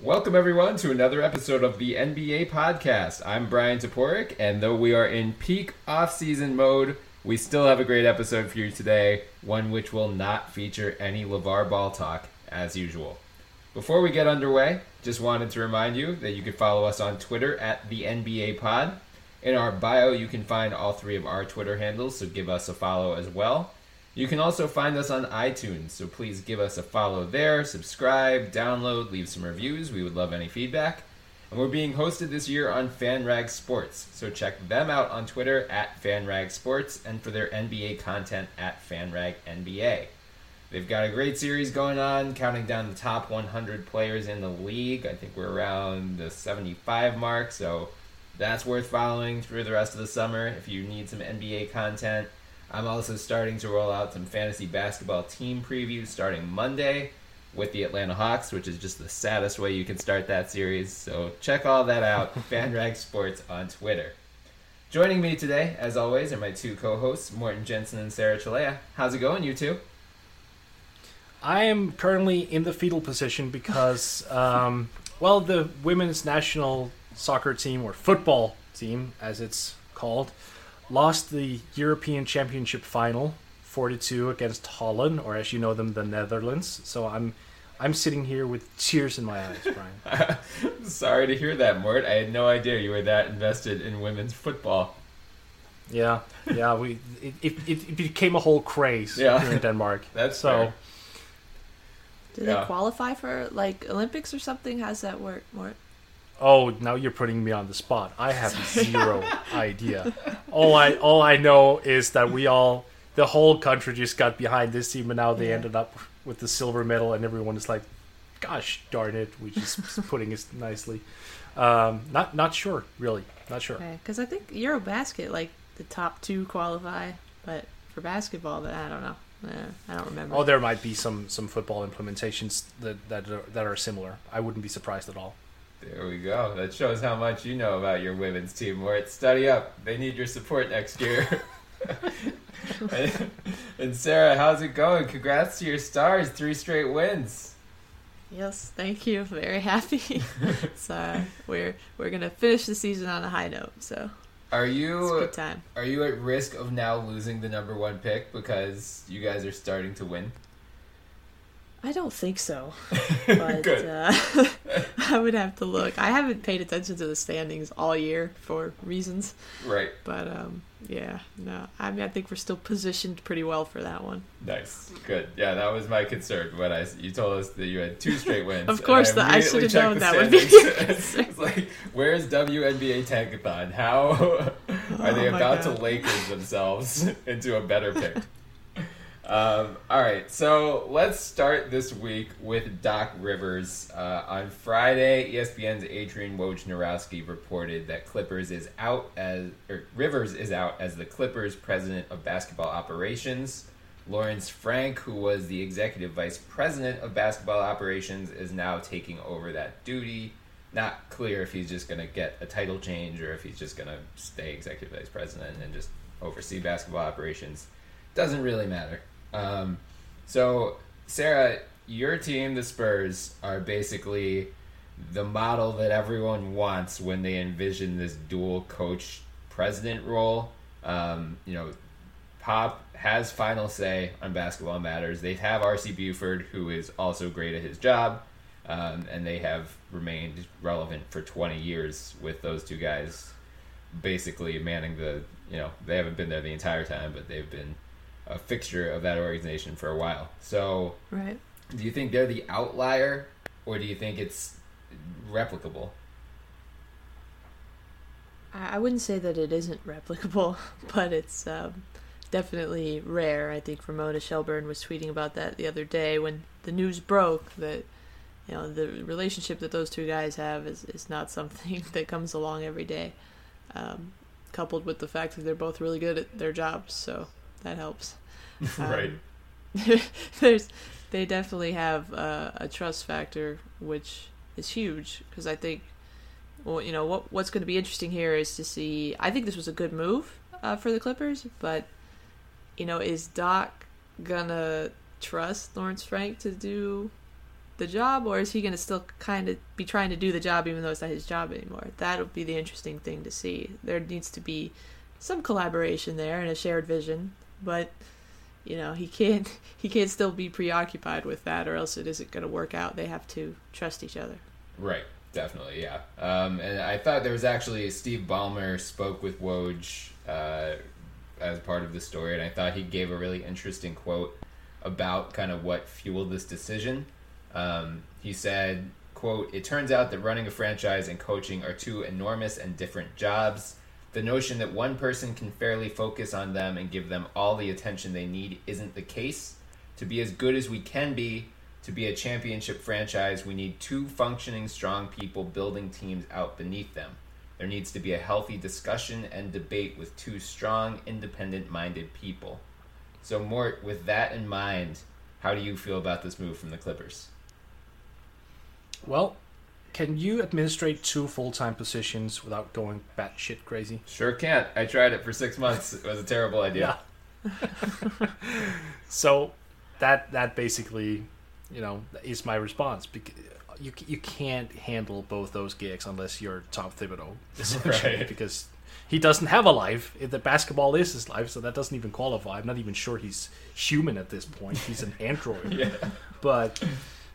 Welcome, everyone, to another episode of the NBA Podcast. I'm Brian Toporek, and though we are in peak off-season mode, we still have a great episode for you today, one which will not feature any LeVar Ball talk, as usual. Before we get underway, just wanted to remind you that you can follow us on Twitter at the NBA Pod. In our bio, you can find all three of our Twitter handles, so give us a follow as well. You can also find us on iTunes, so please give us a follow there, subscribe, download, leave some reviews. We would love any feedback. And we're being hosted this year on FanRag Sports, so check them out on Twitter at FanRag Sports and for their NBA content at FanRag NBA. They've got a great series going on, counting down the top 100 players in the league. I think we're around the 75 mark, so that's worth following through the rest of the summer if you need some NBA content. I'm also starting to roll out some fantasy basketball team previews starting Monday with the Atlanta Hawks, which is just the saddest way you can start that series. So check all that out, FanRag Sports on Twitter. Joining me today, as always, are my two co-hosts, Morten Jensen and Sarah Chalea. How's it going, you two? I am currently in the fetal position because, the women's national soccer team, or football team, as it's called, lost the European Championship final 4-2 against Holland, or as you know them, the Netherlands. So I'm sitting here with tears in my eyes, Brian. Sorry to hear that, Mort. I had no idea you were that invested in women's football. Yeah, it became a whole craze here in Denmark. That's so. Fair. Do they qualify for Olympics or something? How's that work, Mort? Oh, now you're putting me on the spot. I have zero idea. All I know is that the whole country just got behind this team, and now they ended up with the silver medal, and everyone is like, "Gosh darn it!" We just putting it nicely. Not sure, really, not sure. Okay, because I think Eurobasket, the top two qualify, but for basketball, I don't know. I don't remember. Oh, there might be some football implementations that are similar. I wouldn't be surprised at all. There we go. That shows how much you know about your women's team, Mort. Study up. They need your support next year. And Sarah, how's it going? Congrats to your Stars. 3 straight wins. Yes, thank you. Very happy. So we're gonna finish the season on a high note. So it's a good time. Are you at risk of now losing the number 1 pick because you guys are starting to win? I don't think so, but I would have to look. I haven't paid attention to the standings all year for reasons. Right. But, I think we're still positioned pretty well for that one. Nice. Good. Yeah, that was my concern when you told us that you had 2 straight wins. Of course, I should have known that would be It's like, where's WNBA Tankathon? How are they about to Lakers themselves into a better pick? All right, so let's start this week with Doc Rivers. On Friday, ESPN's Adrian Wojnarowski reported that Rivers is out as the Clippers' president of basketball operations. Lawrence Frank, who was the executive vice president of basketball operations, is now taking over that duty. Not clear if he's just going to get a title change or if he's just going to stay executive vice president and just oversee basketball operations. Doesn't really matter. So, Sarah, your team, the Spurs, are basically the model that everyone wants when they envision this dual coach president role. Pop has final say on basketball matters. They have R.C. Buford, who is also great at his job, and they have remained relevant for 20 years with those two guys basically manning they haven't been there the entire time, but they've been a fixture of that organization for a while. So, right. Do you think they're the outlier, or do you think it's replicable? I wouldn't say that it isn't replicable, but it's definitely rare. I think Ramona Shelburne was tweeting about that the other day when the news broke that the relationship that those two guys have is not something that comes along every day, coupled with the fact that they're both really good at their jobs, so that helps. Right. They definitely have a trust factor, which is huge, because I think, what's going to be interesting here is to see. I think this was a good move for the Clippers, but is Doc gonna trust Lawrence Frank to do the job, or is he going to still kind of be trying to do the job even though it's not his job anymore? That'll be the interesting thing to see. There needs to be some collaboration there and a shared vision, but he can't still be preoccupied with that, or else it isn't going to work out. They have to trust each other. Right. Definitely, yeah. And I thought there was actually Steve Ballmer spoke with Woj as part of the story, and I thought he gave a really interesting quote about kind of what fueled this decision. He said, quote, "It turns out that running a franchise and coaching are two enormous and different jobs. The notion that one person can fairly focus on them and give them all the attention they need isn't the case. To be as good as we can be, to be a championship franchise, we need two functioning, strong people building teams out beneath them. There needs to be a healthy discussion and debate with two strong, independent-minded people." So, Mort, with that in mind, how do you feel about this move from the Clippers? Well, can you administrate two full-time positions without going batshit crazy? Sure can't. I tried it for 6 months. It was a terrible idea. Yeah. So, that basically... is my response. Because you can't handle both those gigs unless you're Tom Thibodeau, essentially, right. Because he doesn't have a life. The basketball is his life, so that doesn't even qualify. I'm not even sure he's human at this point. He's an android. Yeah. But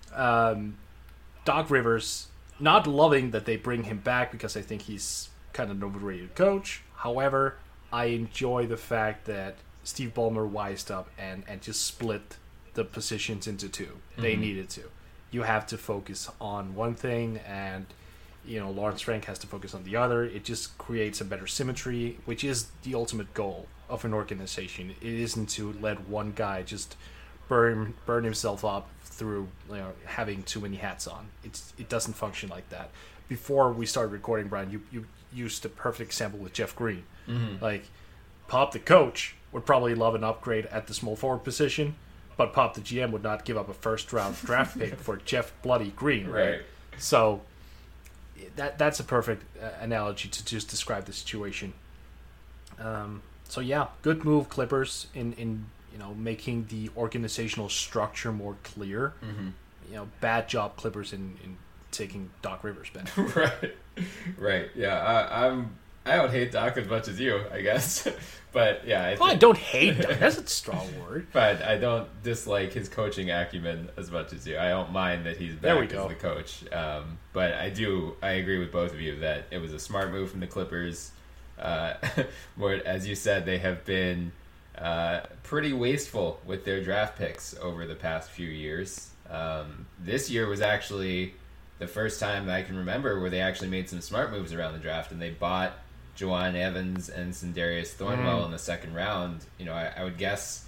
Doc Rivers, not loving that they bring him back because I think he's kind of an overrated coach. However, I enjoy the fact that Steve Ballmer wised up and just split the positions into two. They needed to. You have to focus on one thing, and Lawrence Frank has to focus on the other. It just creates a better symmetry, which is the ultimate goal of an organization. It isn't to let one guy just burn himself up through having too many hats on. It doesn't function like that. Before we started recording, Brian, you used a perfect example with Jeff Green. Like, Pop the coach would probably love an upgrade at the small forward position, but Pop the GM would not give up a first-round draft pick for Jeff Bloody Green, right? So that's a perfect analogy to just describe the situation. So yeah, good move, Clippers, in making the organizational structure more clear. Bad job, Clippers, in taking Doc Rivers back. Right. Yeah, I don't hate Doc as much as you, I guess. But yeah, I don't hate Doc. That's a strong word. But I don't dislike his coaching acumen as much as you. I don't mind that he's back as the coach. But I agree with both of you that it was a smart move from the Clippers. As you said, they have been pretty wasteful with their draft picks over the past few years. This year was actually the first time that I can remember where they actually made some smart moves around the draft, and they bought Juwan Evans and Sindarius Thornwell in the second round. I would guess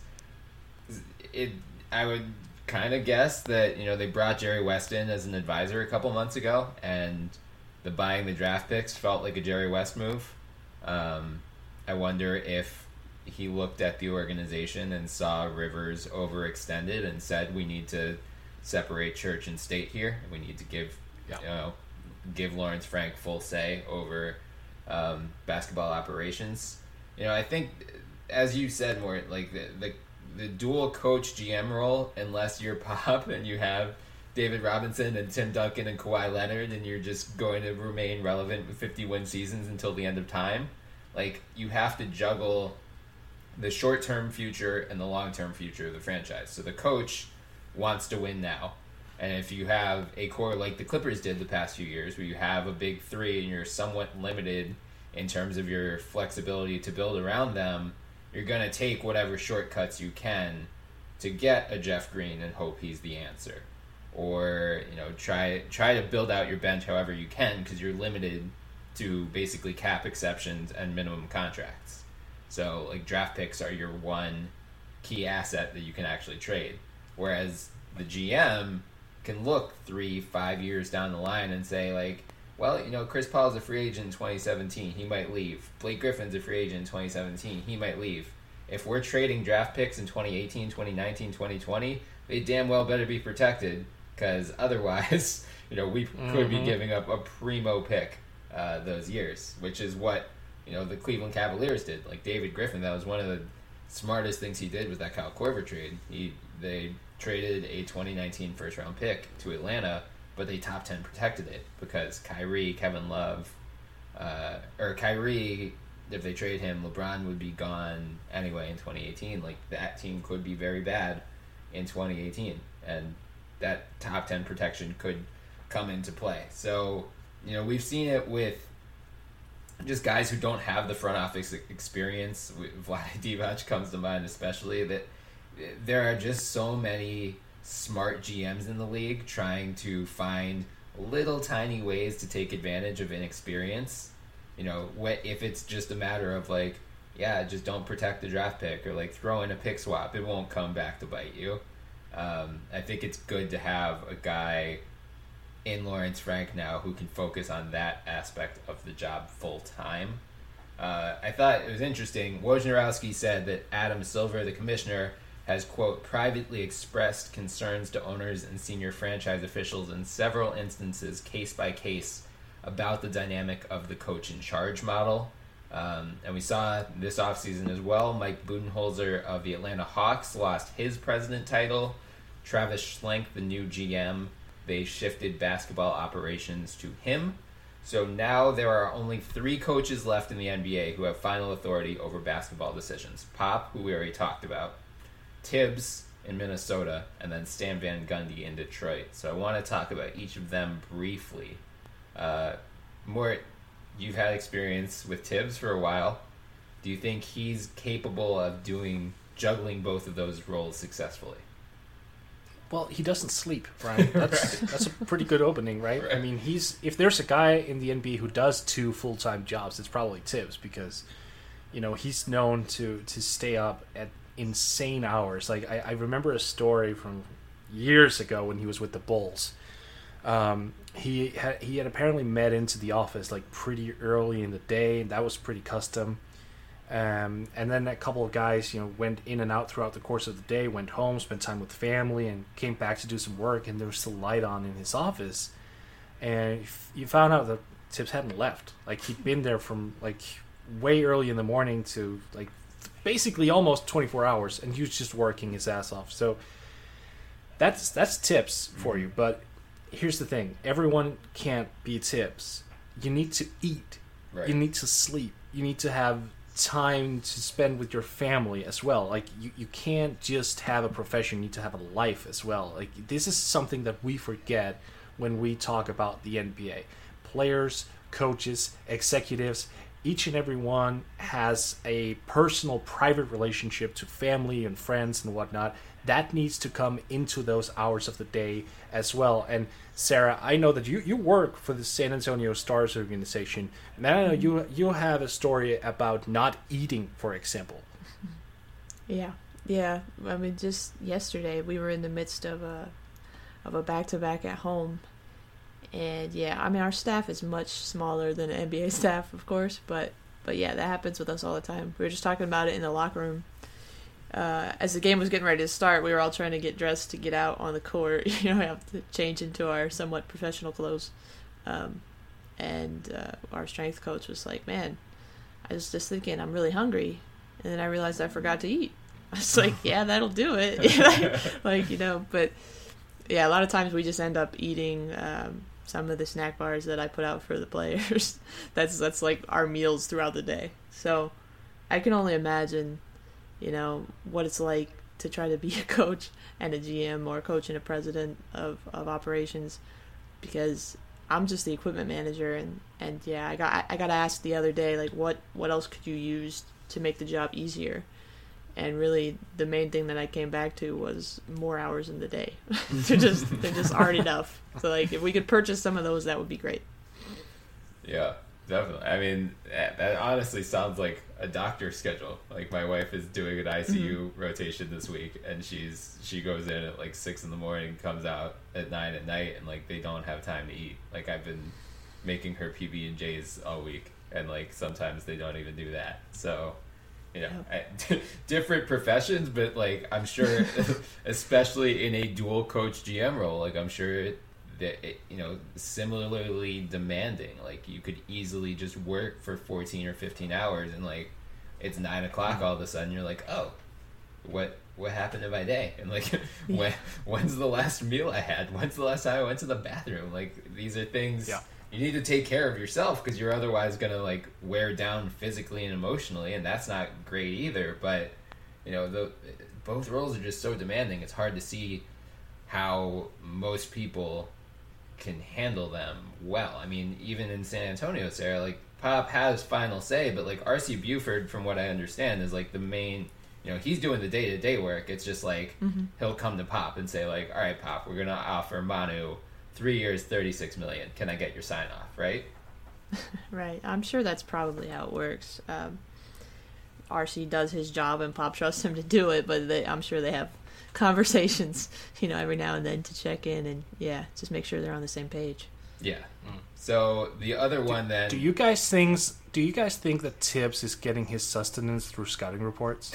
I would kind of guess that they brought Jerry West in as an advisor a couple months ago, and the buying the draft picks felt like a Jerry West move. I wonder if he looked at the organization and saw Rivers overextended and said, we need to separate church and state here. We need to give Lawrence Frank full say over basketball operations. I think, as you said, more like the dual coach GM role, unless you're Pop and you have David Robinson and Tim Duncan and Kawhi Leonard, and you're just going to remain relevant with 50-win seasons until the end of time. Like, you have to juggle the short-term future and the long-term future of the franchise. So the coach wants to win now. And if you have a core like the Clippers did the past few years, where you have a big three and you're somewhat limited in terms of your flexibility to build around them, you're going to take whatever shortcuts you can to get a Jeff Green and hope he's the answer. Or, try to build out your bench however you can, because you're limited to basically cap exceptions and minimum contracts. So, like, draft picks are your one key asset that you can actually trade. Whereas the GM can look 3-5 years down the line and say, like, well, Chris Paul's a free agent in 2017. He might leave. Blake Griffin's a free agent in 2017. He might leave. If we're trading draft picks in 2018, 2019, 2020, they damn well better be protected, because otherwise, we could be giving up a primo pick those years, which is what, the Cleveland Cavaliers did. Like, David Griffin, that was one of the smartest things he did with that Kyle Korver trade. They traded a 2019 first round pick to Atlanta, but they top 10 protected it because Kyrie, Kevin Love, or Kyrie, if they trade him, LeBron would be gone anyway in 2018. Like, that team could be very bad in 2018, and that top 10 protection could come into play. So, you know, we've seen it with just guys who don't have the front office experience. Vlade Divac comes to mind especially, that there are just so many smart GMs in the league trying to find little tiny ways to take advantage of inexperience. You know, if it's just a matter of like, yeah, just don't protect the draft pick, or like throw in a pick swap, it won't come back to bite you. I think it's good to have a guy in Lawrence Frank now who can focus on that aspect of the job full time. I thought it was interesting. Wojnarowski said that Adam Silver, the commissioner, has, quote, privately expressed concerns to owners and senior franchise officials in several instances, case by case, about the dynamic of the coach in charge model. And we saw this offseason as well, Mike Budenholzer of the Atlanta Hawks lost his president title. Travis Schlenk, the new GM, they shifted basketball operations to him. So now there are only 3 coaches left in the NBA who have final authority over basketball decisions. Pop, who we already talked about, Tibbs in Minnesota, and then Stan Van Gundy in Detroit. So I want to talk about each of them briefly. Mort, you've had experience with Tibbs for a while. Do you think he's capable of juggling both of those roles successfully? Well, he doesn't sleep, Brian. That's a pretty good opening, right? I mean, if there's a guy in the NBA who does 2 full-time jobs, it's probably Tibbs, because, you know, he's known to stay up at insane hours. Like, I remember a story from years ago when he was with the Bulls. He had apparently met into the office like pretty early in the day, and that was pretty custom. And then a couple of guys, you know, went in and out throughout the course of the day, went home, spent time with family, and came back to do some work, and there was still light on in his office. And you found out that Tibbs hadn't left. Like, he'd been there from like way early in the morning to like basically almost 24 hours, and he was just working his ass off. So that's Tibbs for you. But here's the thing: everyone can't be Tibbs. You need to eat. Right. You need to sleep. You need to have time to spend with your family as well. Like, you can't just have a profession, you need to have a life as well. Like, this is something that we forget when we talk about the NBA. Players, coaches, executives, each and every one has a personal, private relationship to family and friends and whatnot. That needs to come into those hours of the day as well. And Sarah, I know that you work for the San Antonio Stars organization, and I know you have a story about not eating, for example. Yeah. I mean, just yesterday we were in the midst of a back-to-back at home, and yeah, I mean, our staff is much smaller than an NBA staff, of course, but yeah, that happens with us all the time. We were just talking about it in the locker room. As the game was getting ready to start, we were all trying to get dressed to get out on the court. You know, we have to change into our somewhat professional clothes. And our strength coach was like, man, I was just thinking I'm really hungry. And then I realized I forgot to eat. I was like, yeah, that'll do it. Like, you know, but yeah, a lot of times we just end up eating some of the snack bars that I put out for the players. That's like our meals throughout the day. So I can only imagine, you know, what it's like to try to be a coach and a GM, or a coach and a president of operations, because I'm just the equipment manager, and yeah, I got asked the other day, like, what else could you use to make the job easier? And really, the main thing that I came back to was more hours in the day. There just aren't enough. So, like, if we could purchase some of those, that would be great. Yeah, definitely. I mean, that honestly sounds like a doctor's schedule. Like, my wife is doing an ICU rotation this week, and she goes in at like 6 a.m, comes out at 9 at night, and like they don't have time to eat. Like, I've been making her PB&Js all week, and like sometimes they don't even do that. So, you know, different professions, but like I'm sure, especially in a dual coach GM role, like I'm sure that you know, similarly demanding. Like, you could easily just work for 14 or 15 hours, and like it's 9 o'clock all of a sudden, you're like, oh, what happened to my day? And like, when's the last meal I had? When's the last time I went to the bathroom? Like, these are things you need to take care of yourself, because you're otherwise going to like wear down physically and emotionally, and that's not great either. But, you know, both roles are just so demanding. It's hard to see how most people can handle them well. I mean, even in San Antonio, Sarah, like, Pop has final say, but like R.C. Buford, from what I understand, is like the main, you know, he's doing the day-to-day work. It's just like he'll come to Pop and say like, all right, Pop, we're going to offer Manu 3 years, $36 million. Can I get your sign off, right? Right. I'm sure that's probably how it works. RC does his job and Pop trusts him to do it, but I'm sure they have conversations, you know, every now and then to check in and just make sure they're on the same page. Yeah. So the other one then. Do you guys think that Tibbs is getting his sustenance through scouting reports?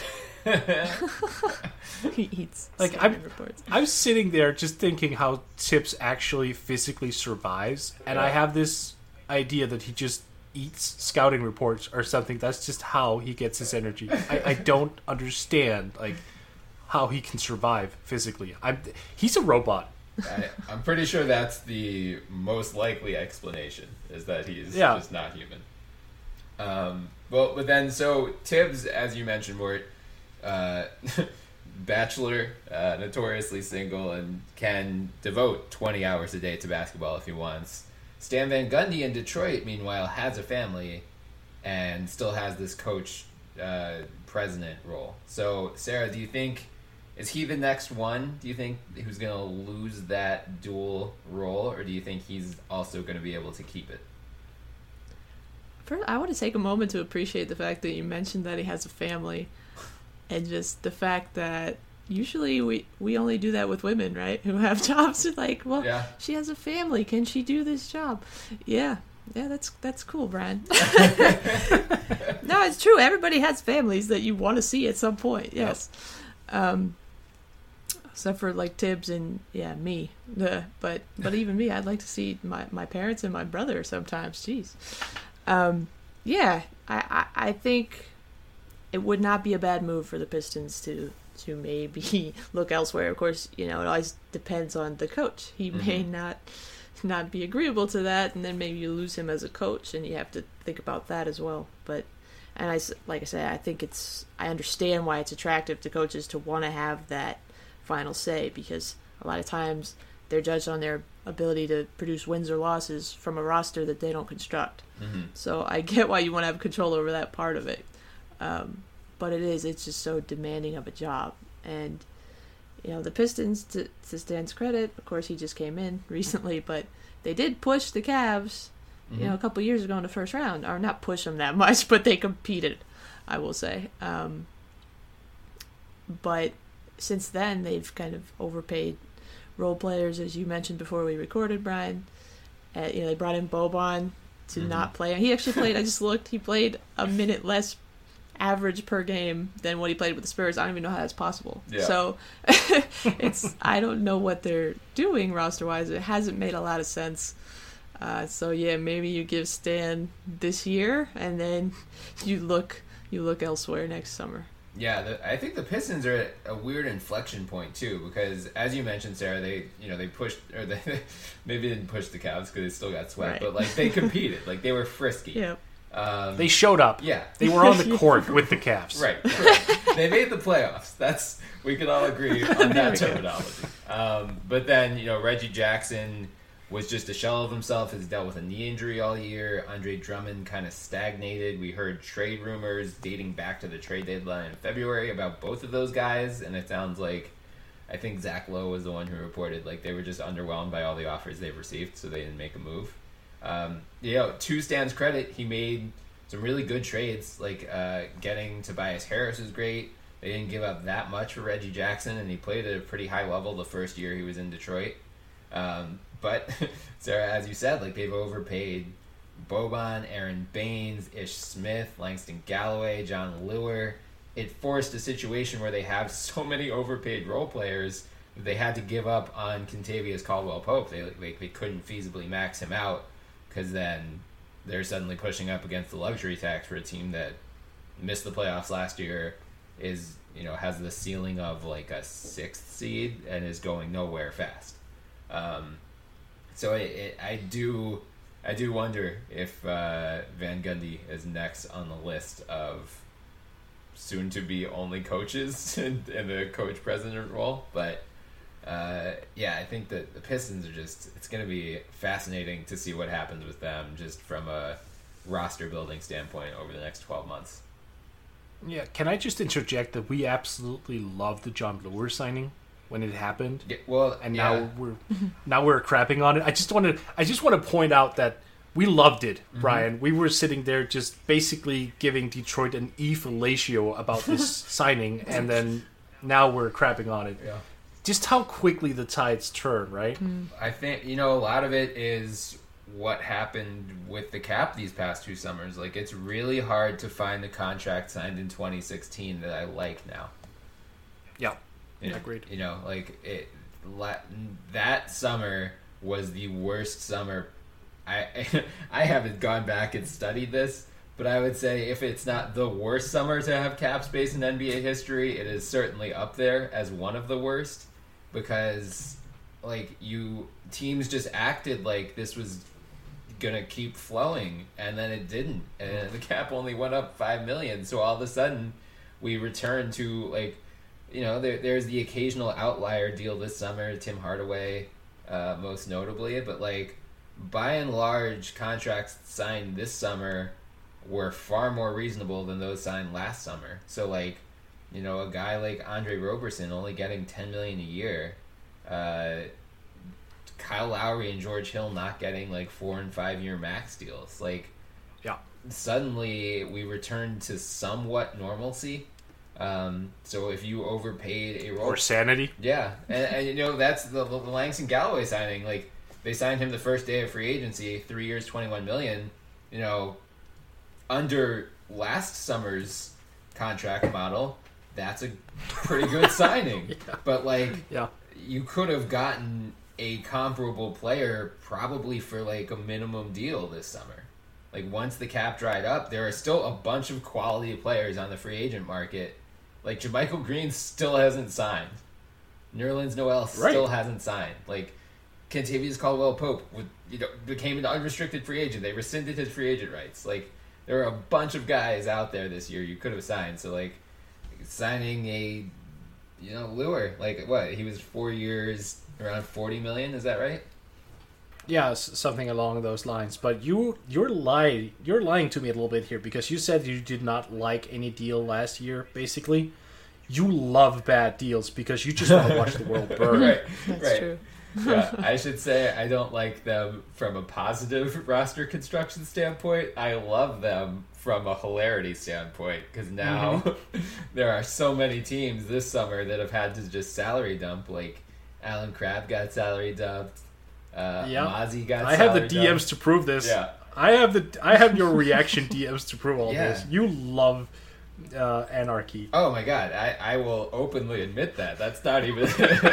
He eats like scouting reports. I'm sitting there just thinking how Tibbs actually physically survives, and I have this idea that he just eats scouting reports or something. That's just how he gets his energy. I don't understand like how he can survive physically. He's a robot. I'm pretty sure that's the most likely explanation, is that he's just not human. But then, so Tibbs, as you mentioned, Mort, bachelor, notoriously single, and can devote 20 hours a day to basketball if he wants. Stan Van Gundy in Detroit, meanwhile, has a family and still has this coach, president role. So, Sarah, do you think, is he the next one, do you think, who's going to lose that dual role, or do you think he's also going to be able to keep it? First, I want to take a moment to appreciate the fact that you mentioned that he has a family, and just the fact that usually we only do that with women, right, who have jobs. Like, well, she has a family. Can she do this job? Yeah, that's cool, Brian. No, it's true. Everybody has families that you want to see at some point. Yes. Except for like Tibbs and me. But even me, I'd like to see my parents and my brother sometimes. Jeez. I think it would not be a bad move for the Pistons to maybe look elsewhere. Of course, you know, it always depends on the coach. He may not be agreeable to that, and then maybe you lose him as a coach, and you have to think about that as well. But like I said, I think I understand why it's attractive to coaches to want to have that final say, because a lot of times they're judged on their ability to produce wins or losses from a roster that they don't construct. So I get why you want to have control over that part of it. But it's just so demanding of a job. And, you know, the Pistons, to Stan's credit, of course he just came in recently, but they did push the Cavs, you know, a couple years ago in the first round. Or not push them that much, but they competed, I will say. But since then, they've kind of overpaid role players, as you mentioned before we recorded, Brian. You know, they brought in Boban to not play. He actually played, I just looked, he played a minute less average per game than what he played with the Spurs. I don't even know how that's possible. Yeah. So I don't know what they're doing roster-wise. It hasn't made a lot of sense. Maybe you give Stan this year, and then you look elsewhere next summer. Yeah, I think the Pistons are at a weird inflection point too, because as you mentioned, Sarah, they pushed, or they maybe didn't push the Cavs because they still got swept, but like they competed, like they were frisky. Yep. They showed up. Yeah, they were on the court with the Cavs. Right. They made the playoffs. We can all agree on that terminology. But then, you know, Reggie Jackson was just a shell of himself, has dealt with a knee injury all year. Andre Drummond kind of stagnated. We heard trade rumors dating back to the trade deadline in February about both of those guys, and it sounds like, I think Zach Lowe was the one who reported, like, they were just underwhelmed by all the offers they've received, so they didn't make a move. To Stan's credit, he made some really good trades, like getting Tobias Harris was great. They didn't give up that much for Reggie Jackson, and he played at a pretty high level the first year he was in Detroit. But, Sarah, as you said, like, they've overpaid Boban, Aaron Baines, Ish Smith, Langston Galloway, John Lure. It forced a situation where they have so many overpaid role players that they had to give up on Kentavious Caldwell-Pope. They couldn't feasibly max him out, because then they're suddenly pushing up against the luxury tax for a team that missed the playoffs last year, is, has the ceiling of like a 6th seed and is going nowhere fast. So I do wonder if Van Gundy is next on the list of soon to be only coaches in the coach president role. But I think that the Pistons are it's going to be fascinating to see what happens with them just from a roster building standpoint over the next 12 months. Yeah, can I just interject that we absolutely loved the John Brewer signing when it happened? Yeah, well, and now we're crapping on it. I just want to point out that we loved it, Brian. We were sitting there just basically giving Detroit an E fellatio about this signing, and then now we're crapping on it. Yeah. Just how quickly the tides turn, right? I think, a lot of it is what happened with the cap these past 2 summers. Like, it's really hard to find the contract signed in 2016 that I like now. Yeah, agreed. That summer was the worst summer. I haven't gone back and studied this, but I would say if it's not the worst summer to have cap space in NBA history, it is certainly up there as one of the worst, because teams just acted like this was gonna keep flowing, and then it didn't, and the cap only went up $5 million. So all of a sudden we return to there's the occasional outlier deal this summer, Tim Hardaway most notably, but by and large, contracts signed this summer were far more reasonable than those signed last summer. So a guy like Andre Roberson only getting $10 million a year, Kyle Lowry and George Hill not getting 4 and 5 year max deals. Suddenly we return to somewhat normalcy. So if you overpaid a role or sanity, and that's the Langston Galloway signing. They signed him the first day of free agency, 3 years, $21 million. Under last summer's contract model, that's a pretty good signing. Yeah. But you could have gotten a comparable player probably for a minimum deal this summer. Once the cap dried up, there are still a bunch of quality players on the free agent market. JaMychal Green still hasn't signed. Nerlens Noel still hasn't signed. Kentavious Caldwell-Pope became an unrestricted free agent. They rescinded his free agent rights. There are a bunch of guys out there this year you could have signed. So signing a Lure, what, he was 4 years, around $40 million, is that right? Yeah, something along those lines. But you're lying to me a little bit here, because you said you did not like any deal last year. Basically, you love bad deals because you just want to watch the world burn. Right, That's true. Yeah, I should say I don't like them from a positive roster construction standpoint. I love them from a hilarity standpoint, because now there are so many teams this summer that have had to just salary dump. Alan Crabb got salary dumped. Mozzie got. I have the DMs to prove this. Yeah, I have your reaction DMs to prove all this. You love anarchy. Oh my god, I will openly admit that. That's not even.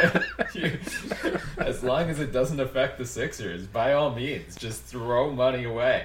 As long as it doesn't affect the Sixers, by all means, just throw money away.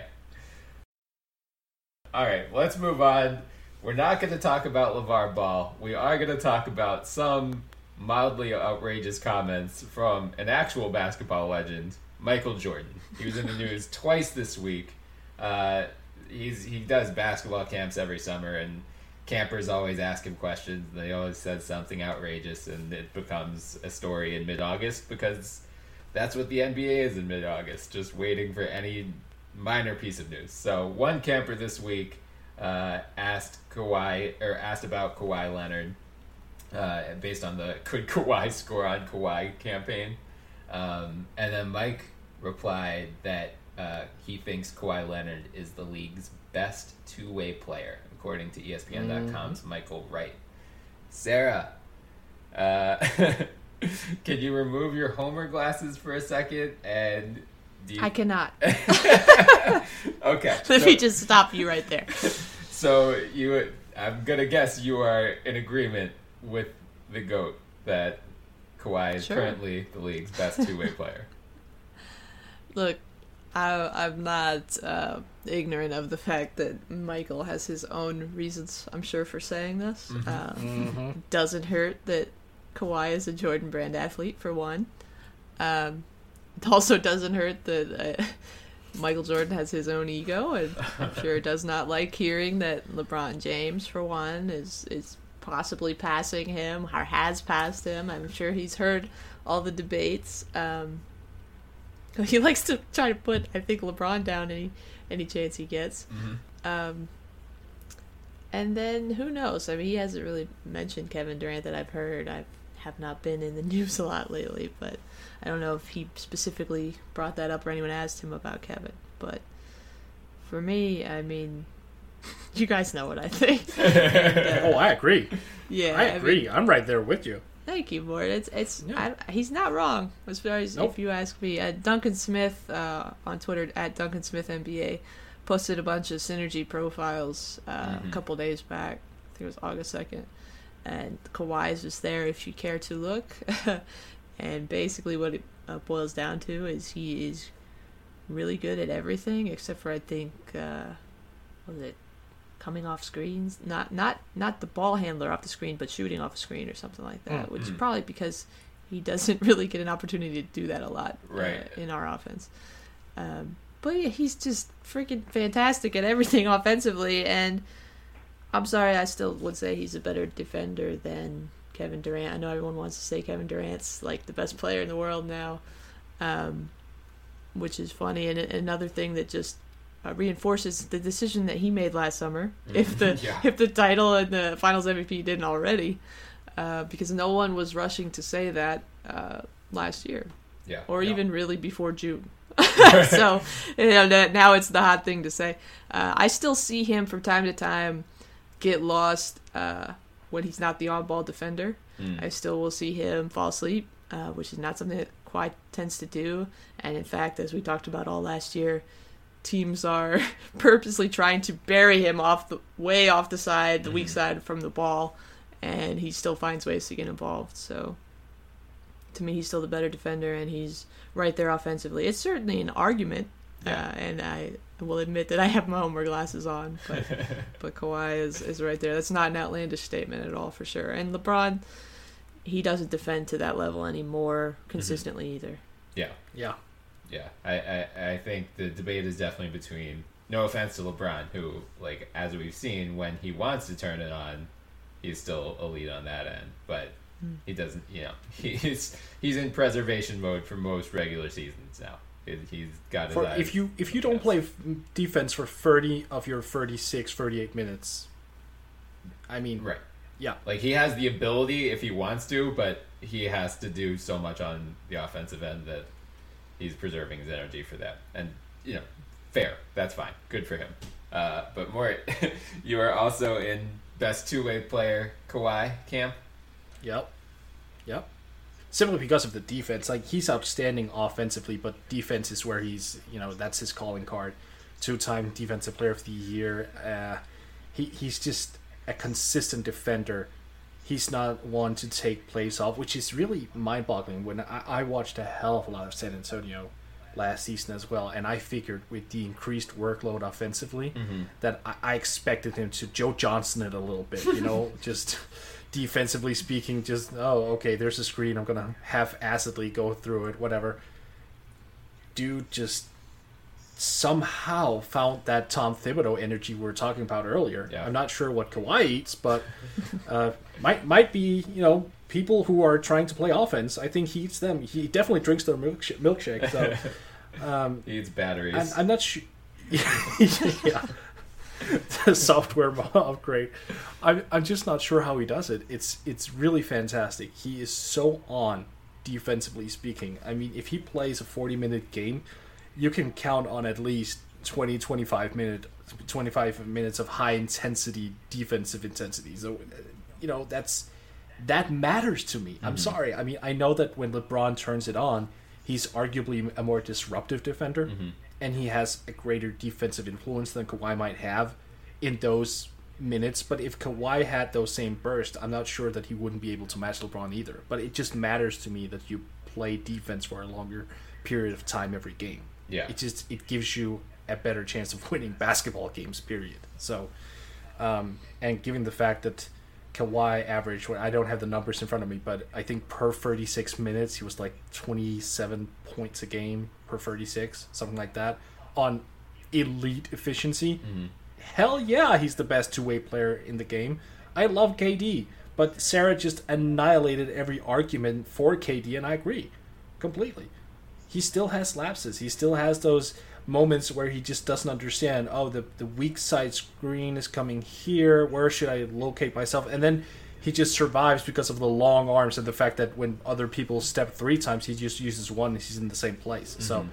All right, let's move on. We're not going to talk about LeVar Ball. We are going to talk about some mildly outrageous comments from an actual basketball legend, Michael Jordan. He was in the news twice this week. He does basketball camps every summer, and campers always ask him questions. They always said something outrageous, and it becomes a story in mid-August, because that's what the NBA is in mid-August, just waiting for any minor piece of news. So one camper this week asked about Kawhi Leonard, based on the "Could Kawhi Score on Kawhi" campaign, and then Mike replied that he thinks Kawhi Leonard is the league's best two-way player, according to ESPN.com's Michael Wright. Sarah, can you remove your Homer glasses for a second? And I cannot. Okay. Let me just stop you right there. So I'm gonna guess you are in agreement with the GOAT that Kawhi is currently the league's best two-way player. Look, I'm not ignorant of the fact that Michael has his own reasons, I'm sure, for saying this. Doesn't hurt that Kawhi is a Jordan Brand athlete, for one. It also doesn't hurt that Michael Jordan has his own ego, and I'm sure does not like hearing that LeBron James, for one, is possibly passing him or has passed him. I'm sure he's heard all the debates. He likes to try to put, I think, LeBron down any chance he gets. And then, who knows? I mean, he hasn't really mentioned Kevin Durant that I've heard. I have not been in the news a lot lately, but I don't know if he specifically brought that up or anyone asked him about Kevin. But for me, I mean, you guys know what I think. Oh, I agree. Yeah, I agree. I'm right there with you. Thank you, Mort. He's not wrong as far as if you ask me. Duncan Smith on Twitter at Duncan Smith NBA posted a bunch of synergy profiles a couple days back. I think it was August 2nd, and Kawhi's was there if you care to look. And basically, what it boils down to is he is really good at everything except for, I think, was it coming off screens? Not the ball handler off the screen, but shooting off a screen or something like that, which is probably because he doesn't really get an opportunity to do that a lot in our offense. But yeah, he's just freaking fantastic at everything offensively, and I'm sorry, I still would say he's a better defender than Kevin Durant. I know everyone wants to say Kevin Durant's like the best player in the world now, which is funny, and another thing that just reinforces the decision that he made last summer. If the title and the Finals MVP didn't already, because no one was rushing to say that last year, even really before June. So now it's the hot thing to say. I still see him from time to time get lost when he's not the on-ball defender. I still will see him fall asleep, which is not something that Kawhi tends to do. And in fact, as we talked about all last year, teams are purposely trying to bury him way off the side, the weak side from the ball, and he still finds ways to get involved. So to me, he's still the better defender, and he's right there offensively. It's certainly an argument, and I will admit that I have my homework glasses on, but Kawhi is right there. That's not an outlandish statement at all, for sure. And LeBron, he doesn't defend to that level anymore consistently either. Yeah, I think the debate is definitely between, no offense to LeBron, who, like, as we've seen, when he wants to turn it on, he's still elite on that end, but he doesn't, he's in preservation mode for most regular seasons now. He's got his eyes. If you don't play defense for 30 of your 36, 38 minutes, I mean... Right. Yeah. Like, he has the ability if he wants to, but he has to do so much on the offensive end that he's preserving his energy for that. And, fair. That's fine. Good for him. But Mort, you are also in best two-way player Kawhi camp. Yep. Simply because of the defense. Like, he's outstanding offensively, but defense is where he's, that's his calling card. 2-time defensive player of the year. He's just a consistent defender. He's not one to take plays off, which is really mind-boggling. When I watched a hell of a lot of San Antonio last season as well, and I figured with the increased workload offensively that I expected him to Joe Johnson it a little bit, just defensively speaking, just, okay, there's a screen, I'm going to half-assedly go through it, whatever. Dude just somehow found that Tom Thibodeau energy we were talking about earlier. Yeah. I'm not sure what Kawhi eats, but might be, people who are trying to play offense. I think he eats them. He definitely drinks their milkshake. So he eats batteries. I'm not sure. Yeah, the software upgrade. I'm just not sure how he does it. It's really fantastic. He is so on defensively speaking. I mean, if he plays a 40-minute game, you can count on at least 25 minutes of high intensity defensive intensity. So, that matters to me. I'm sorry. I mean, I know that when LeBron turns it on, he's arguably a more disruptive defender, and he has a greater defensive influence than Kawhi might have in those minutes. But if Kawhi had those same bursts, I'm not sure that he wouldn't be able to match LeBron either. But it just matters to me that you play defense for a longer period of time every game. Yeah. It gives you a better chance of winning basketball games, period. So, and given the fact that Kawhi averaged, I don't have the numbers in front of me, but I think per 36 minutes, he was like 27 points a game per 36, something like that, on elite efficiency. Hell yeah, he's the best two-way player in the game. I love KD, but Sarah just annihilated every argument for KD, and I agree completely. He still has lapses. He still has those moments where he just doesn't understand, the weak side screen is coming here, where should I locate myself? And then he just survives because of the long arms and the fact that when other people step 3 times, he just uses one and he's in the same place. So,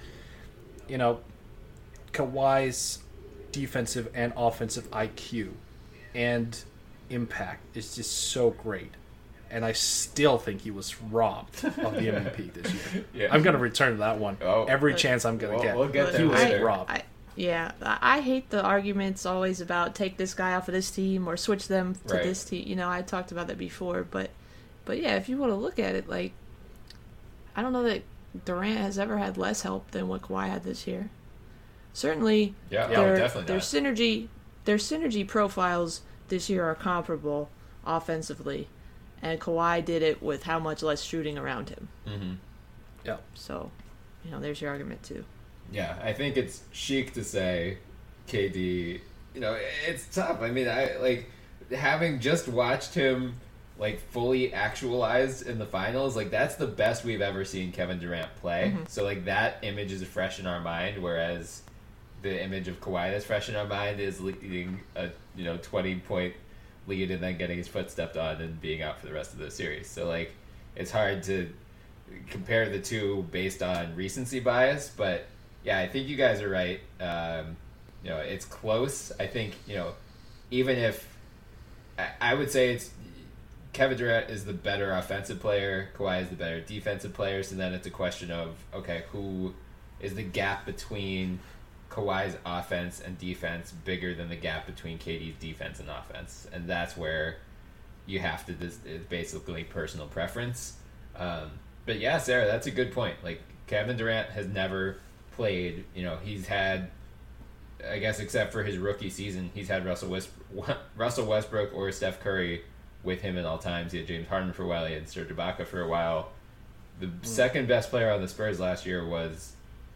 Kawhi's defensive and offensive IQ and impact is just so great. And I still think he was robbed of the MVP this year. Yeah. I'm going to return that one every chance I'm going to get. We'll get there. He was robbed. I hate the arguments always about take this guy off of this team or switch them to this team. I talked about that before, but yeah, if you want to look at it, like, I don't know that Durant has ever had less help than what Kawhi had this year. Certainly, definitely their synergy profiles this year are comparable offensively. And Kawhi did it with how much less shooting around him. Yeah. So, there's your argument too. Yeah, I think it's chic to say KD. It's tough. I mean, having just watched him fully actualized in the finals. That's the best we've ever seen Kevin Durant play. So that image is fresh in our mind, whereas the image of Kawhi that's fresh in our mind is leading a 20-point lead and then getting his foot stepped on and being out for the rest of the series. So it's hard to compare the two based on recency bias, but yeah, I think you guys are right. It's close. I think, even if I would say it's Kevin Durant is the better offensive player, Kawhi is the better defensive player, so then it's a question of, okay, who is the gap between Kawhi's offense and defense bigger than the gap between KD's defense and offense, and that's where you have to. It's basically personal preference. But yeah, Sarah, that's a good point. Kevin Durant has never played. He's had, I guess, except for his rookie season, he's had Russell Westbrook or Steph Curry with him at all times. He had James Harden for a while. He had Serge Ibaka for a while. The second best player on the Spurs last year was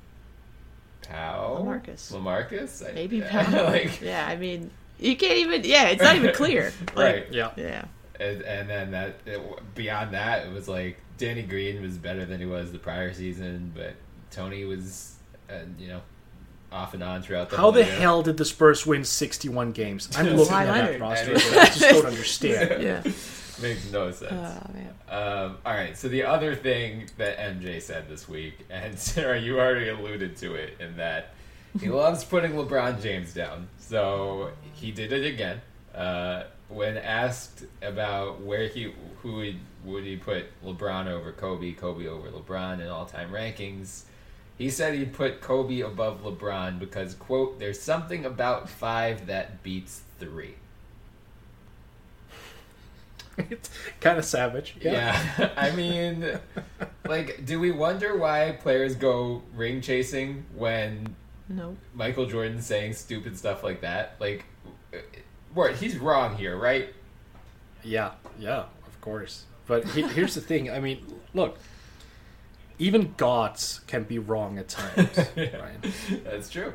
LaMarcus? Maybe Powell. Yeah, I mean, you can't even. Yeah, it's not even clear. Right. Yeah. And then beyond that, it was Danny Green was better than he was the prior season, but Tony was, off and on throughout the How the hell did the Spurs win 61 games? I'm looking at that roster. I just don't understand. Yeah. Makes no sense. Oh, man. All right, so the other thing that MJ said this week, and Sarah, you already alluded to it, in that he loves putting LeBron James down. So he did it again. When asked about who would he put LeBron over Kobe over LeBron in all-time rankings, he said he'd put Kobe above LeBron because, quote, there's something about 5 that beats 3. It's kind of savage. Yeah. I mean, do we wonder why players go ring chasing when Michael Jordan's saying stupid stuff like that? He's wrong here, right? Yeah, of course. But here's the thing. I mean, look, even gods can be wrong at times, Ryan. That's true.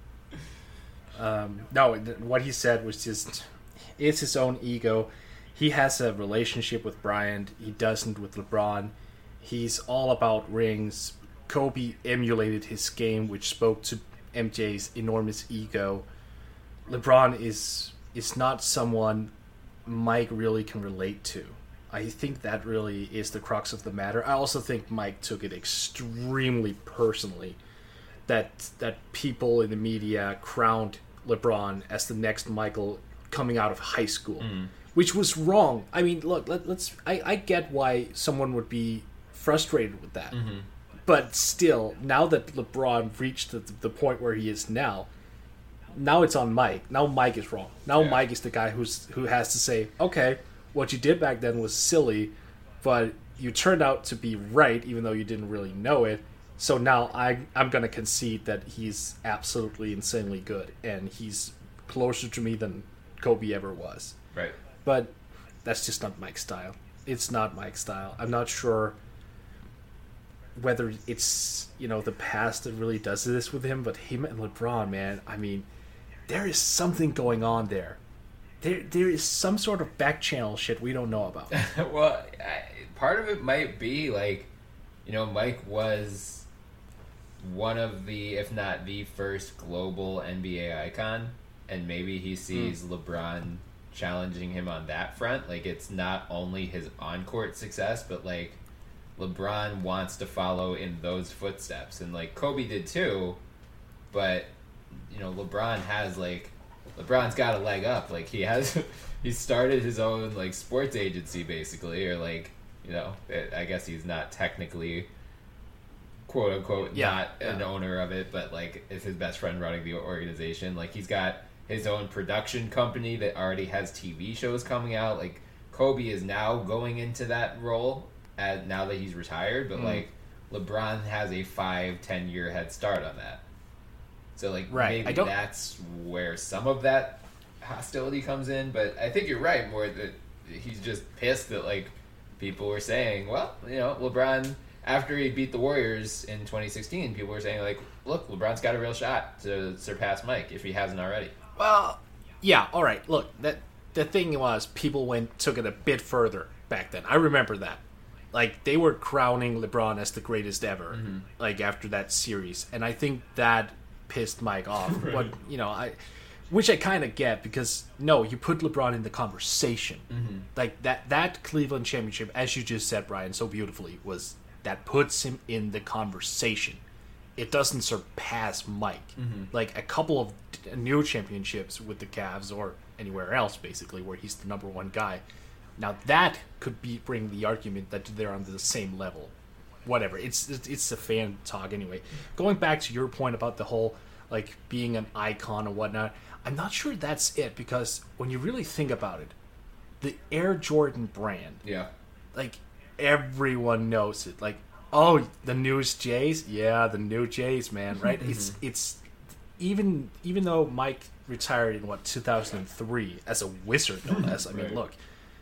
No, what he said was just, it's his own ego. He has a relationship with Bryant. He doesn't with LeBron. He's all about rings. Kobe emulated his game, which spoke to MJ's enormous ego. LeBron is not someone Mike really can relate to. I think that really is the crux of the matter. I also think Mike took it extremely personally that people in the media crowned LeBron as the next Michael coming out of high school. Which was wrong. I mean, look, I get why someone would be frustrated with that. But still, now that LeBron reached the point where he is now it's on Mike. Now Mike is wrong. Now Mike is the guy who has to say, okay, what you did back then was silly, but you turned out to be right, even though you didn't really know it, So now I'm going to concede that he's absolutely insanely good, and he's closer to me than Kobe ever was. Right. But that's just not Mike's style. It's not Mike's style. I'm not sure whether it's, the past that really does this with him, but him and LeBron, man, I mean, there is something going on there. There is some sort of back channel shit we don't know about. Well, part of it might be like, Mike was one of the, if not the first global NBA icon, and maybe he sees LeBron challenging him on that front. Like, it's not only his on-court success, but like LeBron wants to follow in those footsteps, and like Kobe did too. But LeBron's got a leg up. Like, he started his own like sports agency basically, or like I guess he's not technically, quote unquote, not an owner of it, but like it's his best friend running the organization. Like, he's got his own production company that already has TV shows coming out. Like, Kobe is now going into that role now that he's retired, but like LeBron has a 5-10 year head start on that. So like maybe that's where some of that hostility comes in. But I think you're right, more that he's just pissed that like people were saying, well, LeBron, after he beat the Warriors in 2016, people were saying like, look, LeBron's got a real shot to surpass Mike if he hasn't already. Well, yeah, all right. Look, the thing was, people took it a bit further back then. I remember that. Like, they were crowning LeBron as the greatest ever, like, after that series. And I think that pissed Mike off. But, which I kind of get, because, no, you put LeBron in the conversation. Like, that Cleveland championship, as you just said, Brian, so beautifully, that puts him in the conversation. It doesn't surpass Mike. Like, a couple of new championships with the Cavs or anywhere else, basically, where he's the number one guy. Now, that could bring the argument that they're on the same level. Whatever. It's a fan talk anyway. Going back to your point about the whole, like, being an icon and whatnot, I'm not sure that's it, because when you really think about it, the Air Jordan brand, like, everyone knows it. Like, oh, the new Jays? Yeah, the new Jays, man, right? It's even though Mike retired in 2003 as a Wizard, no less. I mean, look,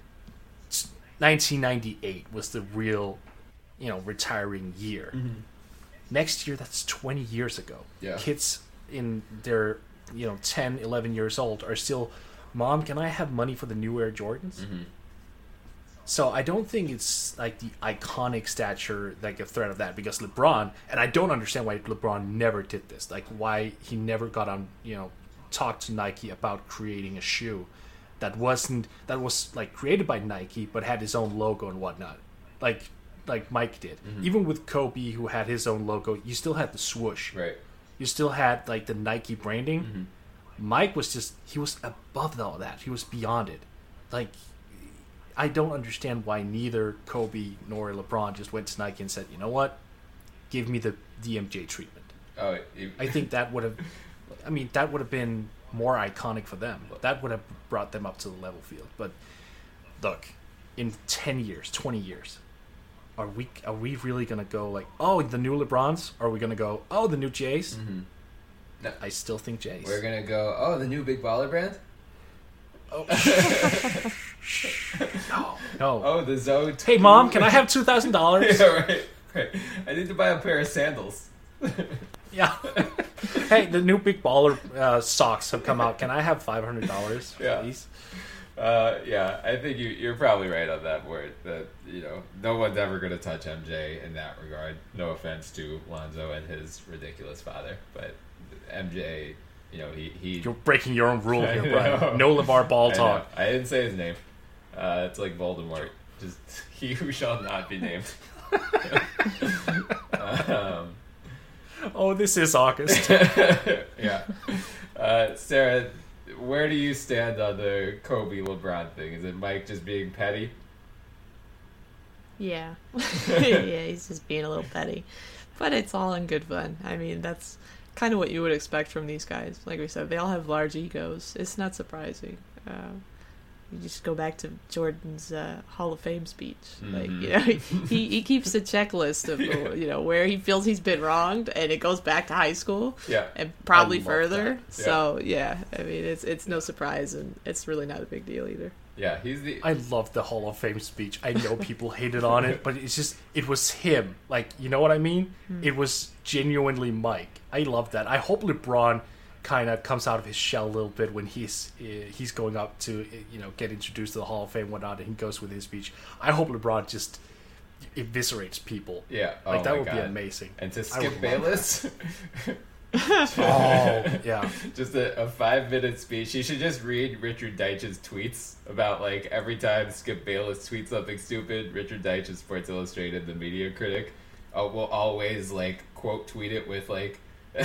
1998 was the real, retiring year. Next year, that's 20 years ago. Kids in their 10, 11 years old are still, Mom, can I have money for the new Air Jordans? So I don't think it's like the iconic stature, like a threat of that, because LeBron, and I don't understand why LeBron never did this, like why he never got on, talked to Nike about creating a shoe that was like created by Nike but had his own logo and whatnot, like Mike did. Even with Kobe, who had his own logo, you still had the swoosh, right? You still had like the Nike branding. Mike was he was above all that. He was beyond it. Like, I don't understand why neither Kobe nor LeBron just went to Nike and said, you know what, give me the DMJ treatment. I think that would have been more iconic for them. That would have brought them up to the level field. But look, in 10 years, 20 years, are we really going to go like, oh, the new LeBrons? Or are we going to go, oh, the new Jays? No. I still think Jays. We're going to go, oh, the new Big Baller brand? Oh. No. Oh, the Zoe. Hey, Mom, can I have $2,000? Yeah, right. I need to buy a pair of sandals. Yeah. Hey, the new Big Baller socks have come out. Can I have $500, please? Yeah, I think you're probably right on that word. That no one's ever going to touch MJ in that regard. No offense to Lonzo and his ridiculous father, but MJ, he You're breaking your own rule here, Brian. No LeVar Ball talk. I didn't say his name. It's like Voldemort. Just he who shall not be named. Oh, this is August. Yeah. Sarah, where do you stand on the Kobe LeBron thing? Is it Mike just being petty? Yeah. Yeah, he's just being a little petty. But it's all in good fun. I mean, that's kind of what you would expect from these guys. Like we said, they all have large egos. It's not surprising. you just go back to Jordan's Hall of Fame speech. Mm-hmm. Like, you know, he keeps a checklist of, you know, where he feels he's been wronged, and it goes back to high school. Yeah. And probably I love further. that. Yeah. So, yeah, I mean, it's no surprise, and it's really not a big deal either. Yeah, he's the... I love the Hall of Fame speech. I know people hated on it, but it was him. Like, you know what I mean? It was genuinely Mike. I love that. I hope LeBron kind of comes out of his shell a little bit when he's going up to, you know, get introduced to the Hall of Fame and whatnot, and he goes with his speech. I hope LeBron just eviscerates people. Yeah. Like, that my would God. be amazing. And to Skip Bayless... Oh, yeah. Just a 5-minute speech. You should just read Richard Deitch's tweets about, like, every time Skip Bayless tweets something stupid, Richard Deitch of Sports Illustrated, the media critic, will always, like, quote tweet it with, like,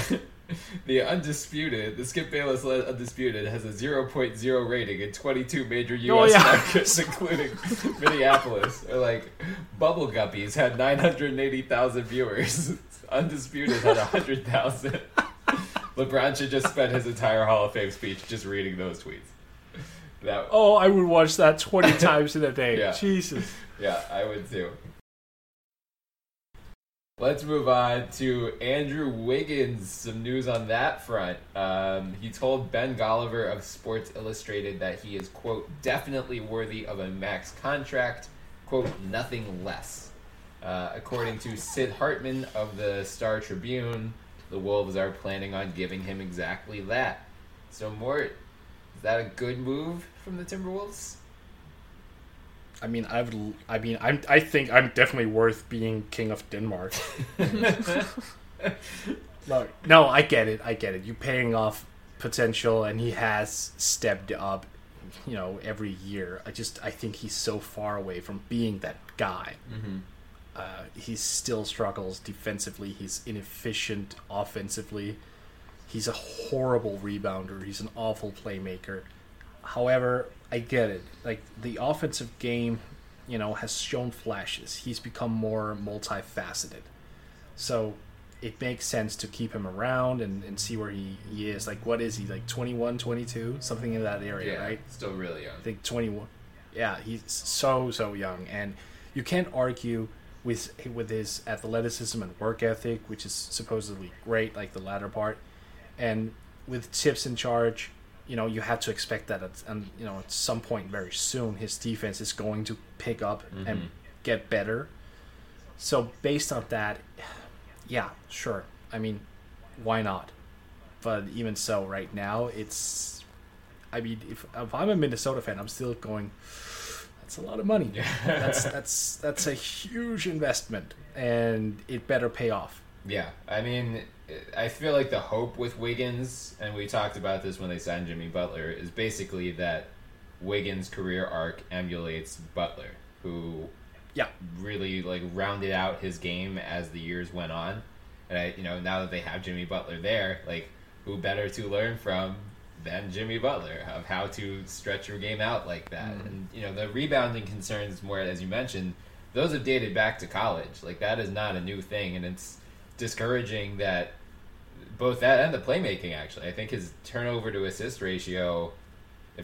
the Skip Bayless Undisputed has a 0.0 rating in 22 major U.S. markets, including Minneapolis. Or, like, Bubble Guppies had 980,000 viewers. Undisputed had 100,000. LeBron should just spend his entire Hall of Fame speech just reading those tweets. I would watch that 20 times in a day. Yeah. Jesus. Yeah, I would too. Let's move on to Andrew Wiggins. Some news on that front. He told Ben Golliver of Sports Illustrated that he is, quote, definitely worthy of a max contract, quote, nothing less. According to Sid Hartman of the Star Tribune, the Wolves are planning on giving him exactly that. So, Mort, is that a good move from the Timberwolves? I mean, I think I'm definitely worth being king of Denmark. No, I get it. You're paying off potential, and he has stepped up, you know, every year. I think he's so far away from being that guy. Mm-hmm. He still struggles defensively. He's inefficient offensively. He's a horrible rebounder. He's an awful playmaker. However, I get it. Like, the offensive game, you know, has shown flashes. He's become more multifaceted. So it makes sense to keep him around and see where he is. Like, what is he? Like 21, 22? Something in that area, Yeah, right? still really young. I think 21. Yeah, he's so young. And you can't argue with his athleticism and work ethic, which is supposedly great, like the latter part. And with Tibbs in charge, you know, you have to expect that at some point very soon his defense is going to pick up and get better. So based on that, yeah, sure. I mean, why not? But even so, right now, if I'm a Minnesota fan, I'm still going, that's a lot of money. That's a huge investment, and it better pay off. Yeah, I mean, I feel like the hope with Wiggins, and we talked about this when they signed Jimmy Butler, is basically that Wiggins' career arc emulates Butler, who really like rounded out his game as the years went on. And now that they have Jimmy Butler there, like, who better to learn from than Jimmy Butler of how to stretch your game out like that. And the rebounding concerns, more as you mentioned, those have dated back to college. Like, that is not a new thing, and it's discouraging that both that and the playmaking, actually. I think his turnover to assist ratio, if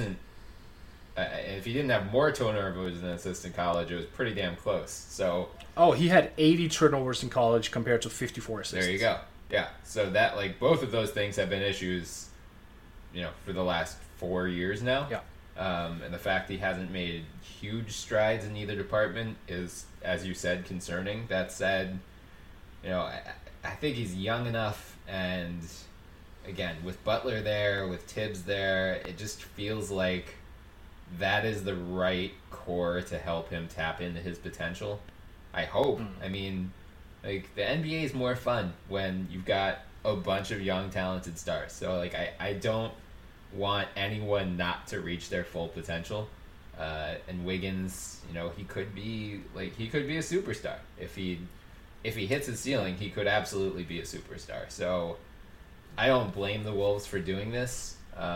he didn't have more turnovers than assists in college, it was pretty damn close. So he had 80 turnovers in college compared to 54 assists. There you go. Yeah. So that, like, both of those things have been issues, for the last 4 years now. Yeah. And the fact he hasn't made huge strides in either department is, as you said, concerning. That said, I think he's young enough, and again, with Butler there, with Tibbs there, it just feels like that is the right core to help him tap into his potential. I hope. I mean, like, the NBA is more fun when you've got a bunch of young, talented stars. So, like, I don't want anyone not to reach their full potential. And Wiggins, he could be a superstar. If he hits his ceiling, he could absolutely be a superstar. So I don't blame the Wolves for doing this.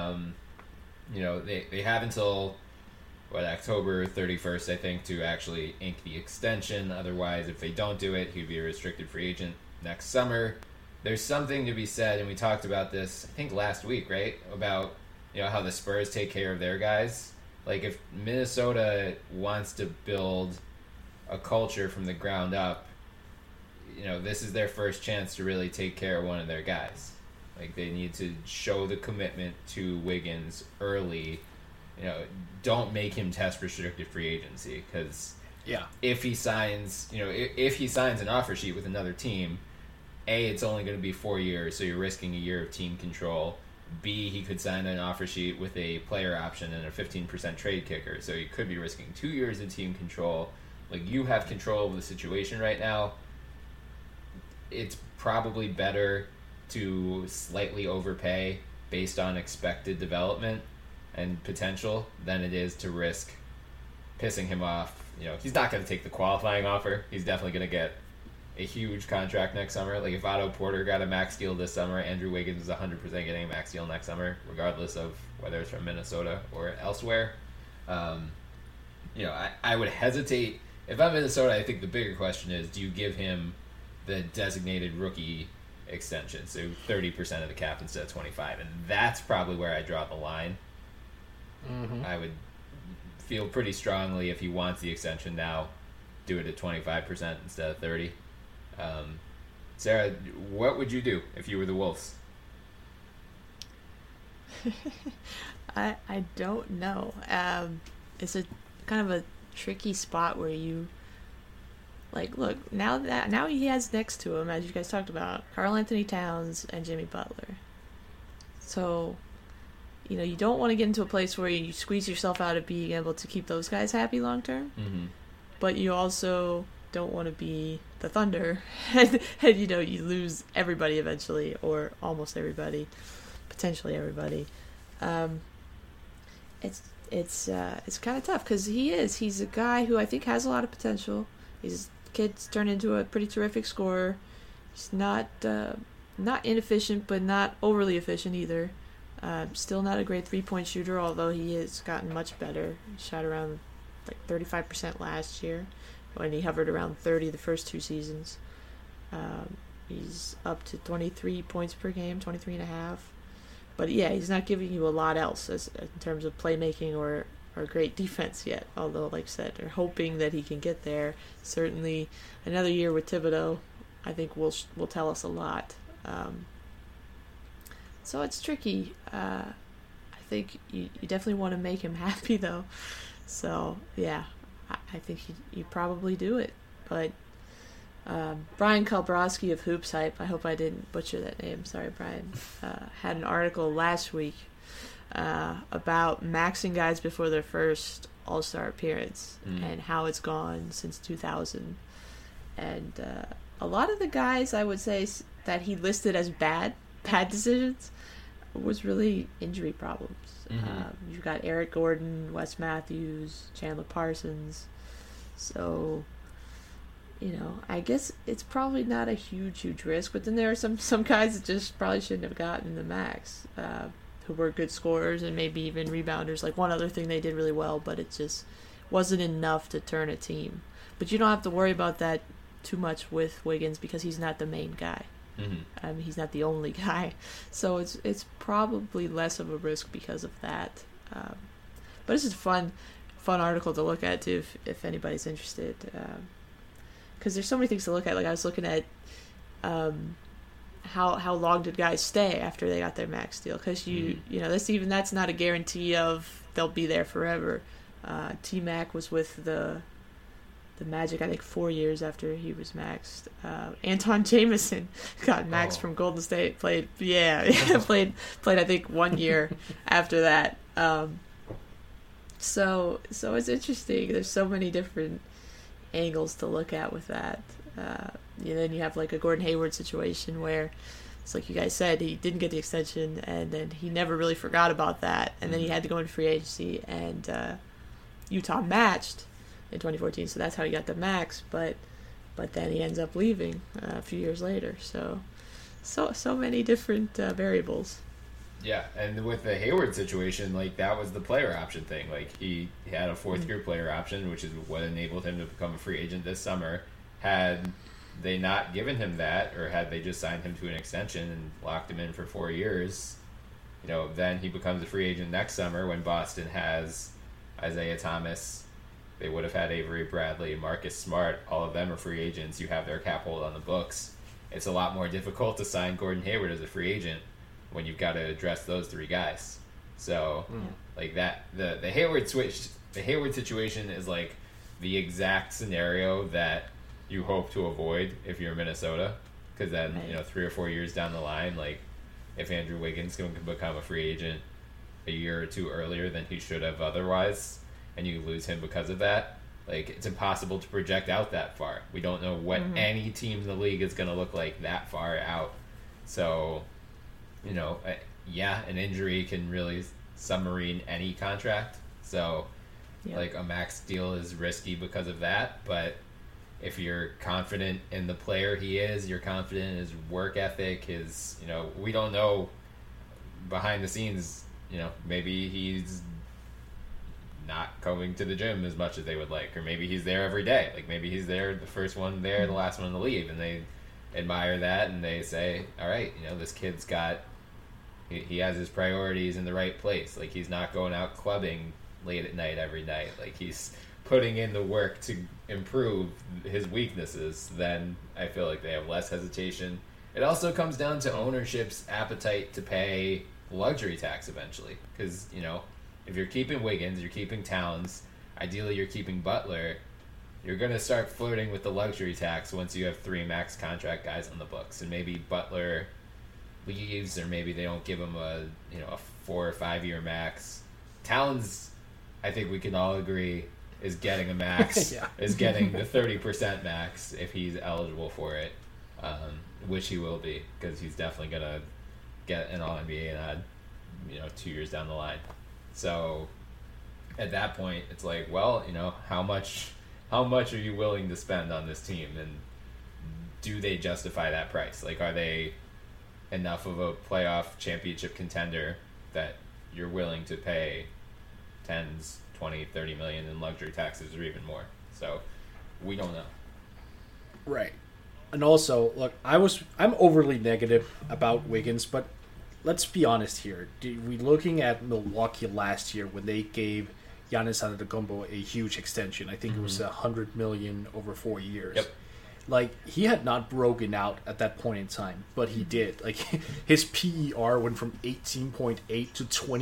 They have until October 31st, I think, to actually ink the extension. Otherwise, if they don't do it, he'd be a restricted free agent next summer. There's something to be said, and we talked about this, I think, last week, right? About how the Spurs take care of their guys. Like, if Minnesota wants to build a culture from the ground up, this is their first chance to really take care of one of their guys. Like, they need to show the commitment to Wiggins early. Don't make him test restricted free agency, because if he signs, if he signs an offer sheet with another team, A, it's only going to be 4 years, so you're risking a year of team control. B, he could sign an offer sheet with a player option and a 15% trade kicker, so you could be risking 2 years of team control. Like, you have control of the situation right now. It's probably better to slightly overpay based on expected development and potential than it is to risk pissing him off. He's not going to take the qualifying offer. He's definitely going to get a huge contract next summer. Like, if Otto Porter got a max deal this summer, Andrew Wiggins is 100% getting a max deal next summer, regardless of whether it's from Minnesota or elsewhere. I would hesitate. If I'm Minnesota, I think the bigger question is, do you give him the designated rookie extension, so 30% of the cap instead of 25%? And that's probably where I draw the line. Mm-hmm. I would feel pretty strongly, if he wants the extension now, do it at 25% instead of 30%. Sarah, what would you do if you were the Wolves? I don't know. It's a kind of a tricky spot where you, like, look, now he has next to him, as you guys talked about, Karl Anthony Towns and Jimmy Butler. So, you don't want to get into a place where you squeeze yourself out of being able to keep those guys happy long term. Mm-hmm. But you also don't want to be the Thunder, and you lose everybody eventually, or almost everybody, potentially everybody. It's kind of tough, because he's a guy who I think has a lot of potential. Kid's turned into a pretty terrific scorer. He's not inefficient, but not overly efficient either. Still not a great 3-point shooter, although he has gotten much better. He shot around like 35% last year, when he hovered around 30 the first 2 seasons. He's up to 23 points per game, 23 and a half. But yeah, he's not giving you a lot else in terms of playmaking or great defense yet. Although, like I said, they're hoping that he can get there. Certainly, another year with Thibodeau, I think will tell us a lot. So it's tricky. I think you definitely want to make him happy, though. So yeah, I think you probably do it. But Brian Kalbrowski of Hoops Hype, I hope I didn't butcher that name, sorry Brian, had an article last week about maxing guys before their first All-Star appearance and how it's gone since 2000. And a lot of the guys, I would say, that he listed as bad decisions was really injury problems. Mm-hmm. You've got Eric Gordon, Wes Matthews, Chandler Parsons. So, I guess it's probably not a huge risk. But then there are some guys that just probably shouldn't have gotten the max, who were good scorers and maybe even rebounders. Like, one other thing they did really well, but it just wasn't enough to turn a team. But you don't have to worry about that too much with Wiggins, because he's not the main guy. Mm-hmm. He's not the only guy, so it's probably less of a risk because of that. But this is a fun article to look at too, if anybody's interested, because there's so many things to look at. Like, I was looking at how long did guys stay after they got their max deal, because that's not a guarantee of they'll be there forever. T-Mac was with the Magic, I think, 4 years after he was maxed. Anton Jameson got maxed from Golden State. Played I think 1 year after that. So it's interesting. There's so many different angles to look at with that. Then you have like a Gordon Hayward situation where it's like you guys said, he didn't get the extension, and then he never really forgot about that, and then he had to go into free agency, and Utah matched in 2014, so that's how he got the max. But then he ends up leaving a few years later. So many different variables. Yeah, and with the Hayward situation, like, that was the player option thing. Like, he had a 4th-year player option, which is what enabled him to become a free agent this summer. Had they not given him that, or had they just signed him to an extension and locked him in for 4 years, then he becomes a free agent next summer when Boston has Isaiah Thomas. They would have had Avery Bradley, Marcus Smart. All of them are free agents. You have their cap hold on the books. It's a lot more difficult to sign Gordon Hayward as a free agent when you've got to address those three guys. So, like that, the Hayward situation is like the exact scenario that you hope to avoid if you're Minnesota, because then Right. 3 or 4 years down the line, like if Andrew Wiggins can become a free agent a year or two earlier than he should have otherwise, and you lose him because of that, like it's impossible to project out that far. We don't know what any team in the league is going to look like that far out. So, an injury can really submarine any contract. So, Yeah. like a max deal is risky because of that. But if you're confident in the player he is, you're confident in his work ethic, we don't know behind the scenes, maybe he's not going to the gym as much as they would like, or maybe he's there every day. Like maybe he's there, the first one there, the last one to leave, and they admire that and they say, all right, this kid's got, he has his priorities in the right place. Like he's not going out clubbing late at night every night. Like he's putting in the work to improve his weaknesses. Then I feel like they have less hesitation. It also comes down to ownership's appetite to pay luxury tax eventually, because if you're keeping Wiggins, you're keeping Towns, ideally you're keeping Butler, you're going to start flirting with the luxury tax once you have 3 max contract guys on the books. And maybe Butler leaves, or maybe they don't give him a 4 or 5 year max. Towns, I think we can all agree, is getting a max, Yeah. is getting the 30% max if he's eligible for it, which he will be, because he's definitely going to get an All-NBA nod, 2 years down the line. So at that point, it's like, well, how much are you willing to spend on this team, and do they justify that price? Like, are they enough of a playoff championship contender that you're willing to pay 10s, 20, 30 million in luxury taxes or even more? So we don't know. Right. And also, look, I'm overly negative about Wiggins, but let's be honest here. We looking at Milwaukee last year when they gave Giannis Antetokounmpo a huge extension. I think it was $100 million over 4 years. Yep. Like, he had not broken out at that point in time, but he did. Like, his PER went from 18.8 to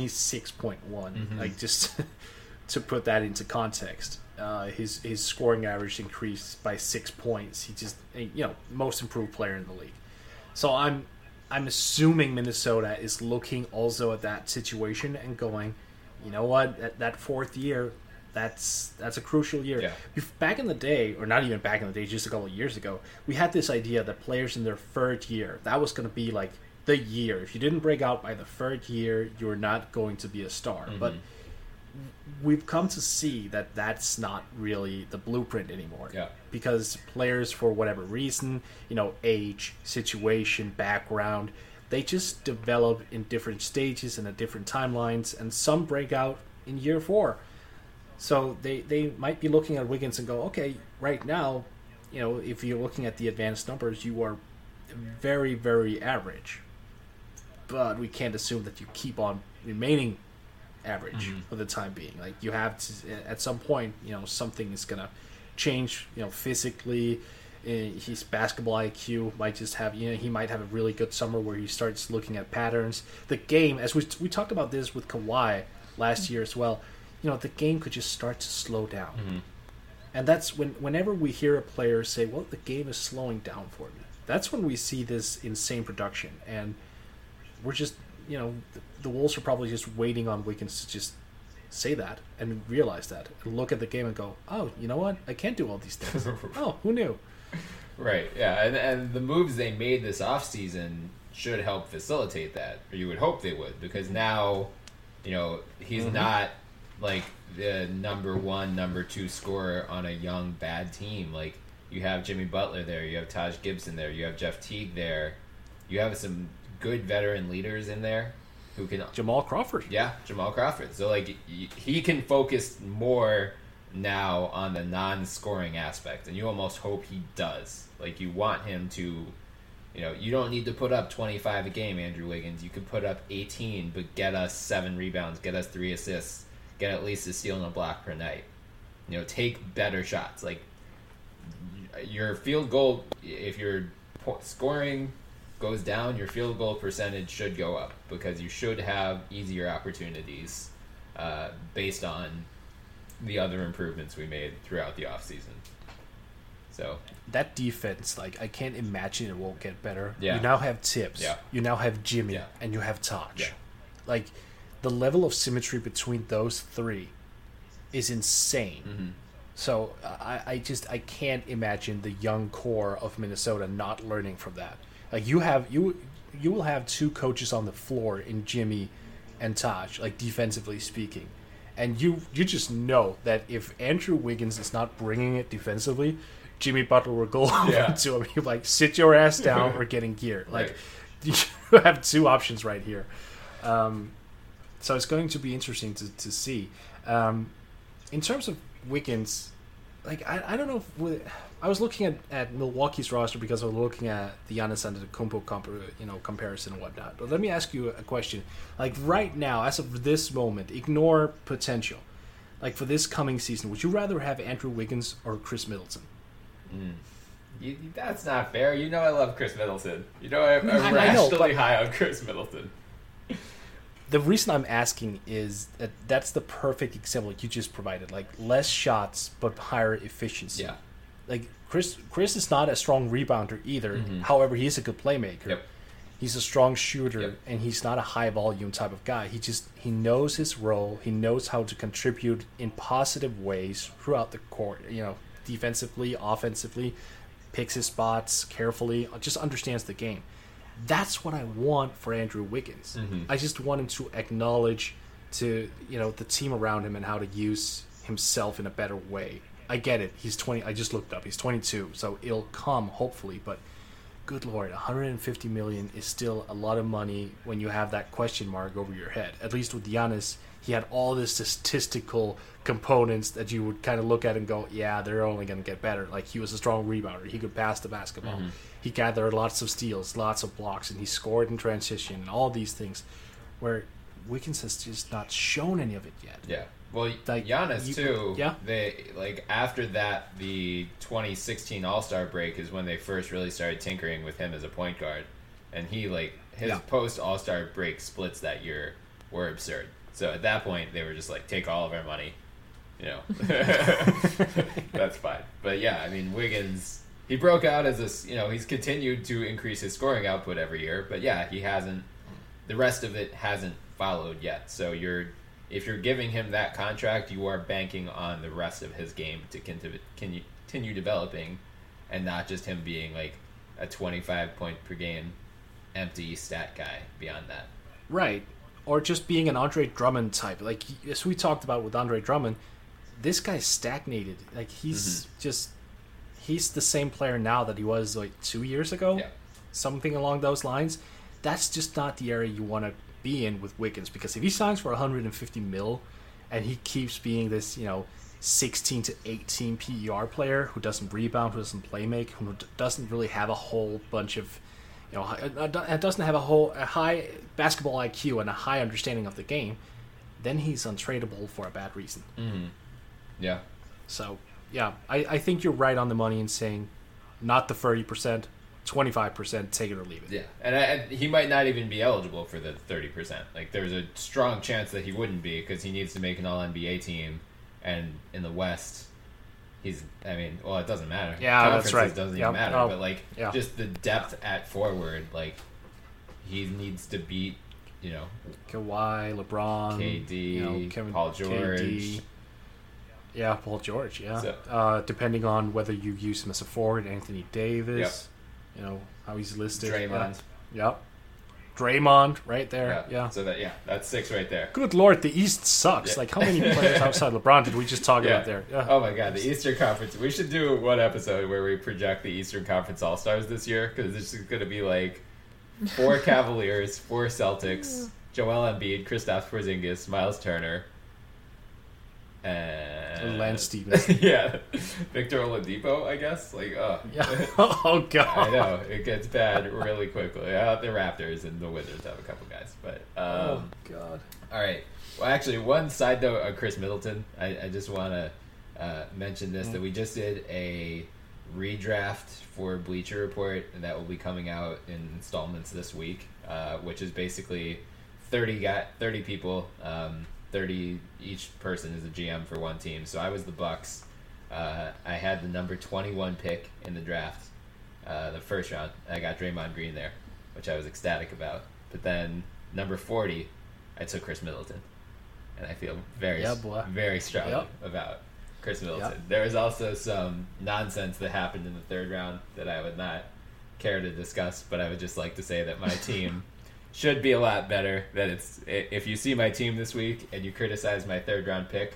26.1. Like, just to put that into context. His scoring average increased by 6 points. He just, most improved player in the league. So I'm assuming Minnesota is looking also at that situation and going, you know what, that 4th year, that's a crucial year. Yeah. Back in the day, or not even back in the day, just a couple of years ago, we had this idea that players in their 3rd year, that was going to be like the year. If you didn't break out by the 3rd year, you're not going to be a star. But we've come to see that that's not really the blueprint anymore. Yeah. Because players, for whatever reason, age, situation, background, they just develop in different stages and at different timelines, and some break out in year 4. So they might be looking at Wiggins and go, okay, right now, if you're looking at the advanced numbers, you are very, very average. But we can't assume that you keep on remaining average for the time being. Like, you have to, at some point, something is going to change, physically. His basketball IQ might just have, he might have a really good summer where he starts looking at patterns. The game, as we talked about this with Kawhi last year as well, the game could just start to slow down. And that's whenever we hear a player say, well, the game is slowing down for me, that's when we see this insane production. And we're just, the Wolves are probably just waiting on Wiggins to just say that and realize that and look at the game and go, oh, you know what? I can't do all these things. Oh, who knew? Right, yeah. And the moves they made this offseason should help facilitate that, or you would hope they would, because now, he's not like the number 1, number 2 scorer on a young, bad team. Like, you have Jimmy Butler there, you have Taj Gibson there, you have Jeff Teague there, you have some good veteran leaders in there who can... Jamal Crawford. Yeah, Jamal Crawford. So, like, he can focus more now on the non-scoring aspect, and you almost hope he does. Like, you want him to... you don't need to put up 25 a game, Andrew Wiggins. You could put up 18, but get us 7 rebounds, get us 3 assists, get at least a steal and a block per night. Take better shots. Like, your field goal, if your scoring goes down, your field goal percentage should go up because you should have easier opportunities based on the other improvements we made throughout the offseason. So that defense, like, I can't imagine it won't get better. Yeah. You now have Tibbs. Yeah. You now have Jimmy. Yeah. And you have Taj. Yeah. Like, the level of symmetry between those three is insane. Mm-hmm. So I can't imagine the young core of Minnesota not learning from that. Like, you will have two coaches on the floor in Jimmy and Taj, like, defensively speaking. And you just know that if Andrew Wiggins is not bringing it defensively, Jimmy Butler will go over to him. He'll be like, sit your ass down or get in gear. Like, right. You have two options right here. So it's going to be interesting to see. In terms of Wiggins, like, I don't know if I was looking at Milwaukee's roster because I was looking at the Giannis Antetokounmpo comparison and whatnot. But let me ask you a question. Like, right now, as of this moment, ignore potential. Like, for this coming season, would you rather have Andrew Wiggins or Chris Middleton? That's not fair. I love Chris Middleton. I'm I know, rationally high on Chris Middleton. The reason I'm asking is that that's the perfect example you just provided. Like, less shots but higher efficiency. Yeah. Like, Chris is not a strong rebounder either. Mm-hmm. However, he's a good playmaker. Yep. He's a strong shooter, Yep. and he's not a high volume type of guy. He knows his role. He knows how to contribute in positive ways throughout the court. Defensively, offensively, picks his spots carefully. Just understands the game. That's what I want for Andrew Wiggins. Mm-hmm. I just want him to acknowledge to the team around him and how to use himself in a better way. I get it. He's 20. I just looked up. He's 22, so it'll come hopefully. But good Lord, 150 million is still a lot of money when you have that question mark over your head. At least with Giannis, he had all the statistical components that you would kind of look at and go, yeah, they're only going to get better. Like, he was a strong rebounder. He could pass the basketball. Mm-hmm. He gathered lots of steals, lots of blocks, and he scored in transition and all these things. Where Wiggins has just not shown any of it yet. Yeah. Well, Like, Giannis too. Yeah. They after that, the 2016 All-Star break is when they first really started tinkering with him as a point guard, and he his post All-Star break splits that year were absurd. So at that point, they were just like, take all of our money, That's fine. But yeah, I mean, Wiggins, he broke out as he's continued to increase his scoring output every year, but yeah, he hasn't. The rest of it hasn't followed yet. So if you're giving him that contract, you are banking on the rest of his game to continue developing, and not just him being like a 25 point per game empty stat guy beyond that. Right. Or just being an Andre Drummond type. Like, as we talked about with Andre Drummond, this guy's stagnated. Like, he's he's the same player now that he was like 2 years ago. Yeah. Something along those lines. That's just not the area you want to be in with Wiggins, because if he signs for 150 mil and he keeps being this 16 to 18 PER player who doesn't rebound, who doesn't play make, who doesn't really have a whole bunch of doesn't have a high basketball IQ and a high understanding of the game, then he's untradeable for a bad reason. Mm-hmm. Yeah. So yeah, I think you're right on the money in saying not the 30%, 25%, take it or leave it. Yeah, and he might not even be eligible for the 30%. Like, there's a strong chance that he wouldn't be, because he needs to make an All-NBA team, and in the West, it doesn't matter. Yeah, that's right. It doesn't even matter, but just the depth at forward, he needs to beat, Kawhi, LeBron, KD, Paul George. KD. Yeah, Paul George, yeah. So, depending on whether you use him as a forward, Anthony Davis, how he's listed. Draymond. Yep. Draymond, right there. Yeah. So that's 6 right there. Good Lord, the East sucks. Yeah. Like, how many players outside LeBron did we just talk about there? Yeah. Oh my God, the Eastern Conference. We should do one episode where we project the Eastern Conference All-Stars this year, because this is going to be like 4 Cavaliers, 4 Celtics, Joel Embiid, Kristaps Porzingis, Miles Turner, and Lance Stevenson. Yeah, Victor Oladipo, I guess. Yeah. Oh God. I know it gets bad really quickly. The Raptors and the Wizards have a couple guys, but oh God. All right. Well, actually, one side note on Chris Middleton. I just want to mention this, that we just did a redraft for Bleacher Report, and that will be coming out in installments this week, which is basically 30 people, 30 each person is a GM for one team. So I was the Bucks. I had the number 21 pick in the draft, the first round. I got Draymond Green there, which I was ecstatic about. But then number 40, I took Chris Middleton, and I feel very strongly about Chris Middleton. Yep. There was also some nonsense that happened in the third round that I would not care to discuss, but I would just like to say that my team should be a lot better. That if you see my team this week and you criticize my third round pick,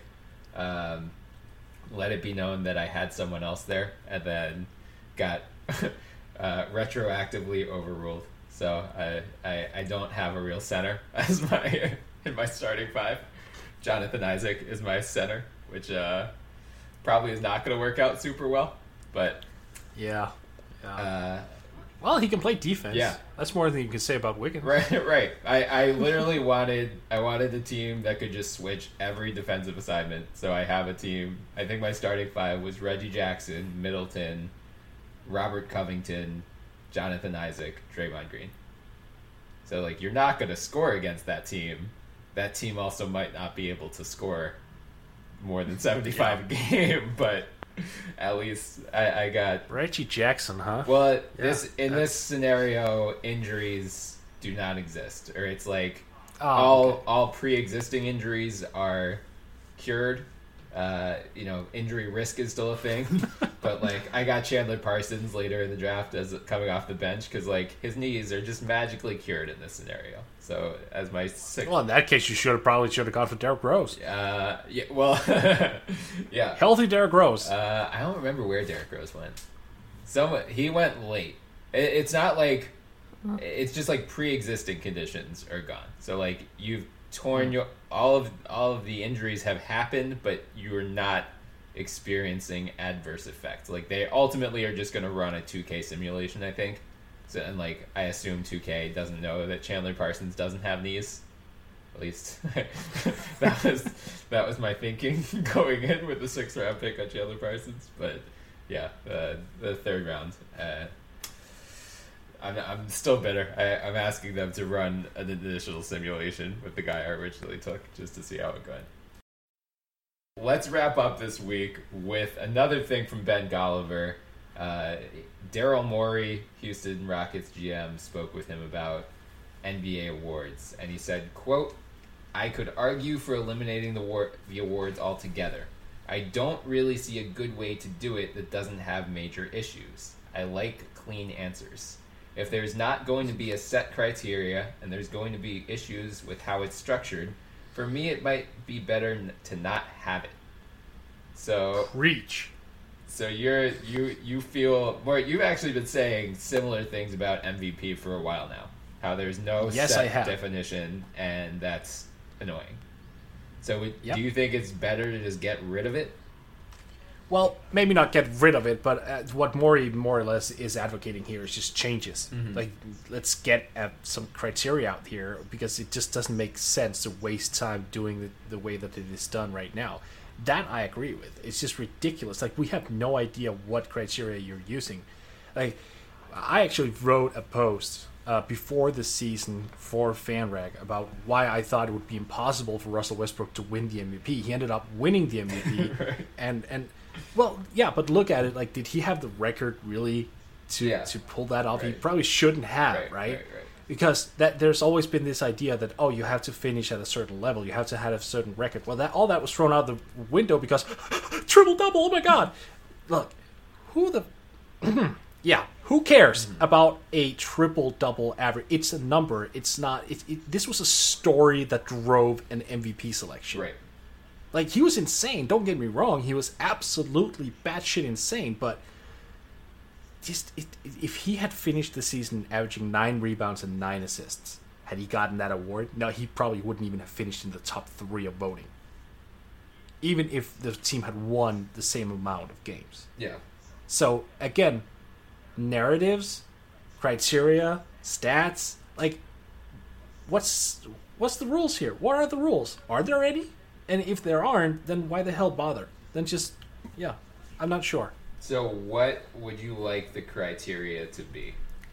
let it be known that I had someone else there and then got retroactively overruled. So I don't have a real center as in my starting five. Jonathan Isaac is my center, which probably is not going to work out super well, but yeah. Well, he can play defense. Yeah, that's more than you can say about Wiggins. Right. I literally wanted a team that could just switch every defensive assignment. So I have a team. I think my starting five was Reggie Jackson, Middleton, Robert Covington, Jonathan Isaac, Draymond Green. So like, you're not going to score against that team. That team also might not be able to score more than 75 a game, but at least I got Reggie Jackson, huh? Well, this scenario, injuries do not exist, or it's like all pre-existing injuries are cured. Injury risk is still a thing, but like I got Chandler Parsons later in the draft as coming off the bench because like his knees are just magically cured in this scenario. So as my sixth, well, in that case, you probably should have gone for Derrick Rose. Yeah. Healthy Derrick Rose. I don't remember where Derrick Rose went. He went late. It's not like it's just like pre-existing conditions are gone. So like you've torn all of the injuries have happened, but you are not experiencing adverse effects. Like they ultimately are just going to run a 2K simulation, I think. So, and like I assume 2K doesn't know that Chandler Parsons doesn't have knees. At least that was my thinking going in with the 6th round pick on Chandler Parsons. But yeah, the third round. I'm still bitter. I'm asking them to run an additional simulation with the guy I originally took just to see how it went. Let's wrap up this week with another thing from Ben Golliver. Daryl Morey, Houston Rockets GM, spoke with him about NBA awards, and he said, quote, "I could argue for eliminating the awards altogether. I don't really see a good way to do it that doesn't have major issues. I like clean answers. If there's not going to be a set criteria and there's going to be issues with how it's structured, for me it might be better to not have it." So Reach. So you feel more. You've actually been saying similar things about MVP for a while now. How there's no set definition, and that's annoying. So do you think it's better to just get rid of it? Well, maybe not get rid of it, but what Morey more or less is advocating here is just changes. Mm-hmm. Like, let's get some criteria out here, because it just doesn't make sense to waste time doing the way that it is done right now. That I agree with. It's just ridiculous. Like, we have no idea what criteria you're using. Like, I actually wrote a post before the season for FanRag about why I thought it would be impossible for Russell Westbrook to win the MVP. He ended up winning the MVP, right. and well, yeah, but look at it. Like, did he have the record really to pull that off? Right. He probably shouldn't have, right? Because there's always been this idea that, oh, you have to finish at a certain level, you have to have a certain record. Well, all that was thrown out the window because triple double. Oh my God! Look, who cares about a triple double average? It's a number. It's not. This was a story that drove an MVP selection. Right. Like, he was insane. Don't get me wrong. He was absolutely batshit insane, but. If he had finished the season averaging 9 rebounds and 9 assists, had he gotten that award, no, he probably wouldn't even have finished in the top 3 of voting. Even if the team had won the same amount of games. Yeah. So, again, narratives, criteria, stats, like, what's the rules here? What are the rules? Are there any? And if there aren't, then why the hell bother? Then just, yeah, I'm not sure. So what would you like the criteria to be?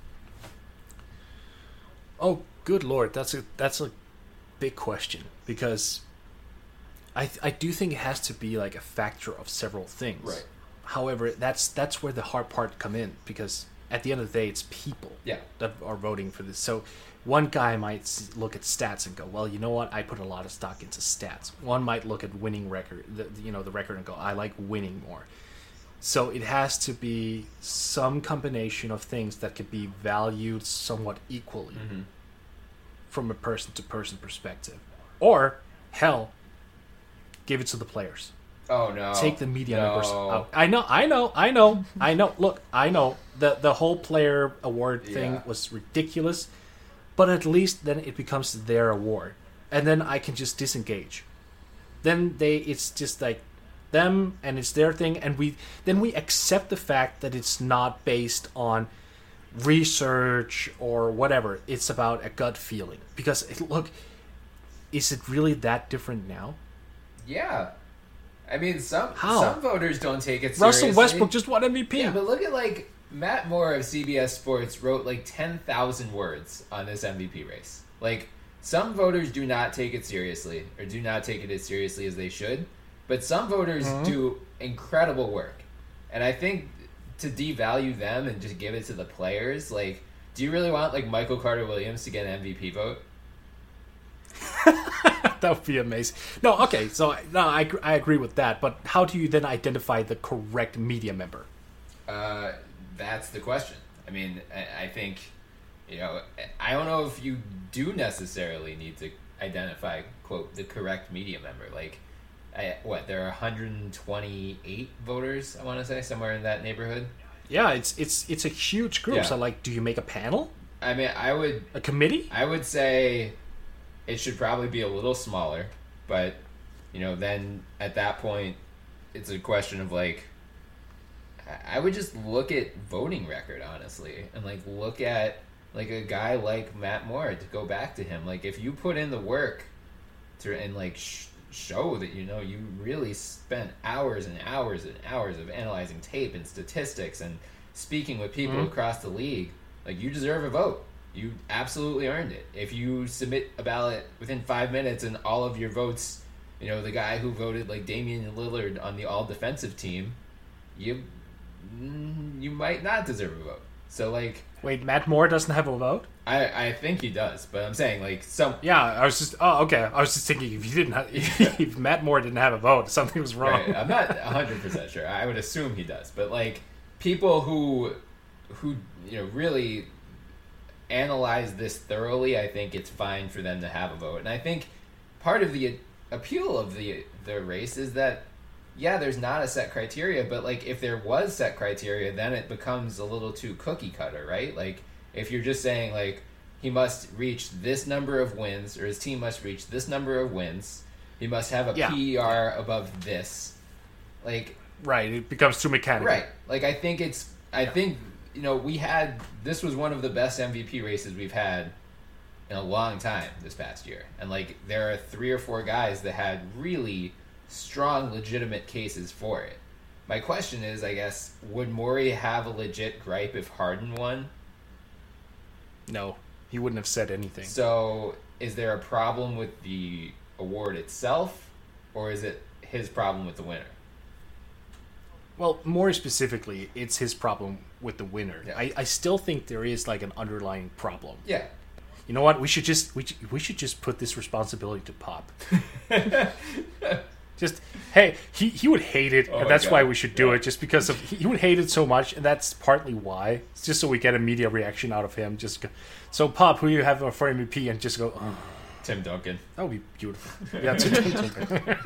Oh, good lord, that's a big question, because I do think it has to be like a factor of several things. Right. However, that's where the hard part come in, because at the end of the day, it's people that are voting for this. So one guy might look at stats and go, well, you know what? I put a lot of stock into stats. One might look at winning record, the record, and go, I like winning more. So it has to be some combination of things that could be valued somewhat equally from a person-to-person perspective. Or, hell, give it to the players. Oh, no. Take the media members out. I know. Look, I know. The whole player award thing was ridiculous, but at least then it becomes their award. And then I can just disengage. Then it's just like them, and it's their thing, and we accept the fact that it's not based on research or whatever. It's about a gut feeling. Because, look, is it really that different now? Yeah. I mean, some voters don't take it seriously. Russell Westbrook just won MVP. Yeah, but look at, like, Matt Moore of CBS Sports wrote, like, 10,000 words on this MVP race. Like, some voters do not take it seriously, or do not take it as seriously as they should, but some voters do incredible work. And I think to devalue them and just give it to the players, like, do you really want, like, Michael Carter-Williams to get an MVP vote? That would be amazing. No, okay, so I agree with that, but how do you then identify the correct media member? That's the question. I mean, I think, I don't know if you do necessarily need to identify, quote, the correct media member. Like, there are 128 voters, I want to say, somewhere in that neighborhood? Yeah, it's a huge group. Yeah. So, like, do you make a panel? I mean, a committee? I would say it should probably be a little smaller, but, then at that point, it's a question of, like, I would just look at voting record, honestly, and, like, look at, like, a guy like Matt Moore, to go back to him. Like, if you put in the work and, like, show that, you really spent hours and hours and hours of analyzing tape and statistics and speaking with people across the league, like, you deserve a vote. You absolutely earned it. If you submit a ballot within 5 minutes and all of your votes, the guy who voted like Damian Lillard on the all-defensive team, you might not deserve a vote. So, like... Wait, Matt Moore doesn't have a vote? I think he does, but I'm saying, like, some... Yeah, I was just thinking if Matt Moore didn't have a vote, something was wrong. Right. I'm not 100% sure. I would assume he does. But, like, people who really analyze this thoroughly, I think it's fine for them to have a vote. And I think part of the appeal of the race is that, yeah, there's not a set criteria, but, like, if there was set criteria, then it becomes a little too cookie cutter, right? Like, if you're just saying, like, he must reach this number of wins, or his team must reach this number of wins, he must have a PER above this, like... Right, it becomes too mechanical. Right. Like, I think this was one of the best MVP races we've had in a long time this past year. And, like, there are 3 or 4 guys that had really strong, legitimate cases for it. My question is, I guess, would Morey have a legit gripe if Harden won? No, he wouldn't have said anything. So, is there a problem with the award itself, or is it his problem with the winner? Well, more specifically, it's his problem with the winner. Yeah. I still think there is, like, an underlying problem. Yeah. You know what? We should just put this responsibility to Pop. Just, hey, he would hate it, and that's why we should do it, just because he would hate it so much, and that's partly why. It's just so we get a media reaction out of him. So, Pop, who do you have for MVP? And just go, oh. Tim Duncan. That would be beautiful. Yeah, Tim Duncan.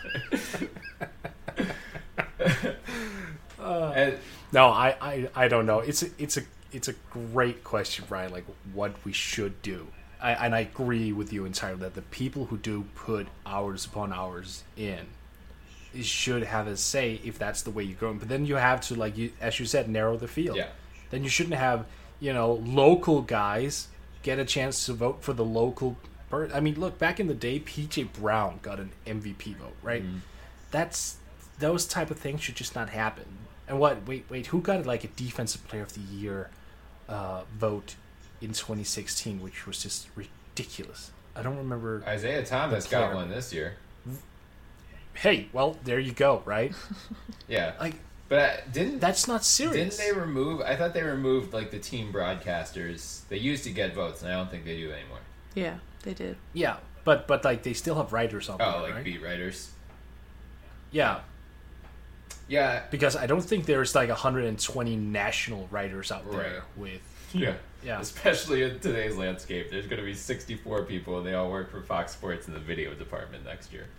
No, I don't know. It's a great question, Brian. Like, what we should do. And I agree with you entirely that the people who do put hours upon hours in should have a say if that's the way you're going. But then you have to, like, as you said, narrow the field. Yeah. Then you shouldn't have, local guys get a chance to vote for the local I mean, look, back in the day, P.J. Brown got an MVP vote, right? Those type of things should just not happen. And wait, who got like a Defensive Player of the Year vote in 2016, which was just ridiculous. I don't remember. Isaiah Thomas got one this year. Hey, well, there you go, right? Yeah. Like, but that's not serious. Didn't they remove? I thought they removed like the team broadcasters. They used to get votes, and I don't think they do anymore. Yeah, they did. Yeah, but like they still have writers on there, like right? beat writers. Yeah. Yeah. Because I don't think there's like 120 national writers out there Right. with. Yeah. Yeah. Especially in today's landscape, there's going to be 64 people, and they all work for Fox Sports in the video department next year.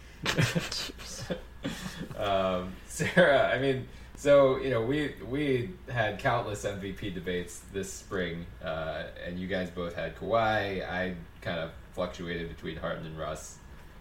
Sarah, I mean, so we had countless MVP debates this spring, and you guys both had Kawhi. I kind of fluctuated between Harden and Russ.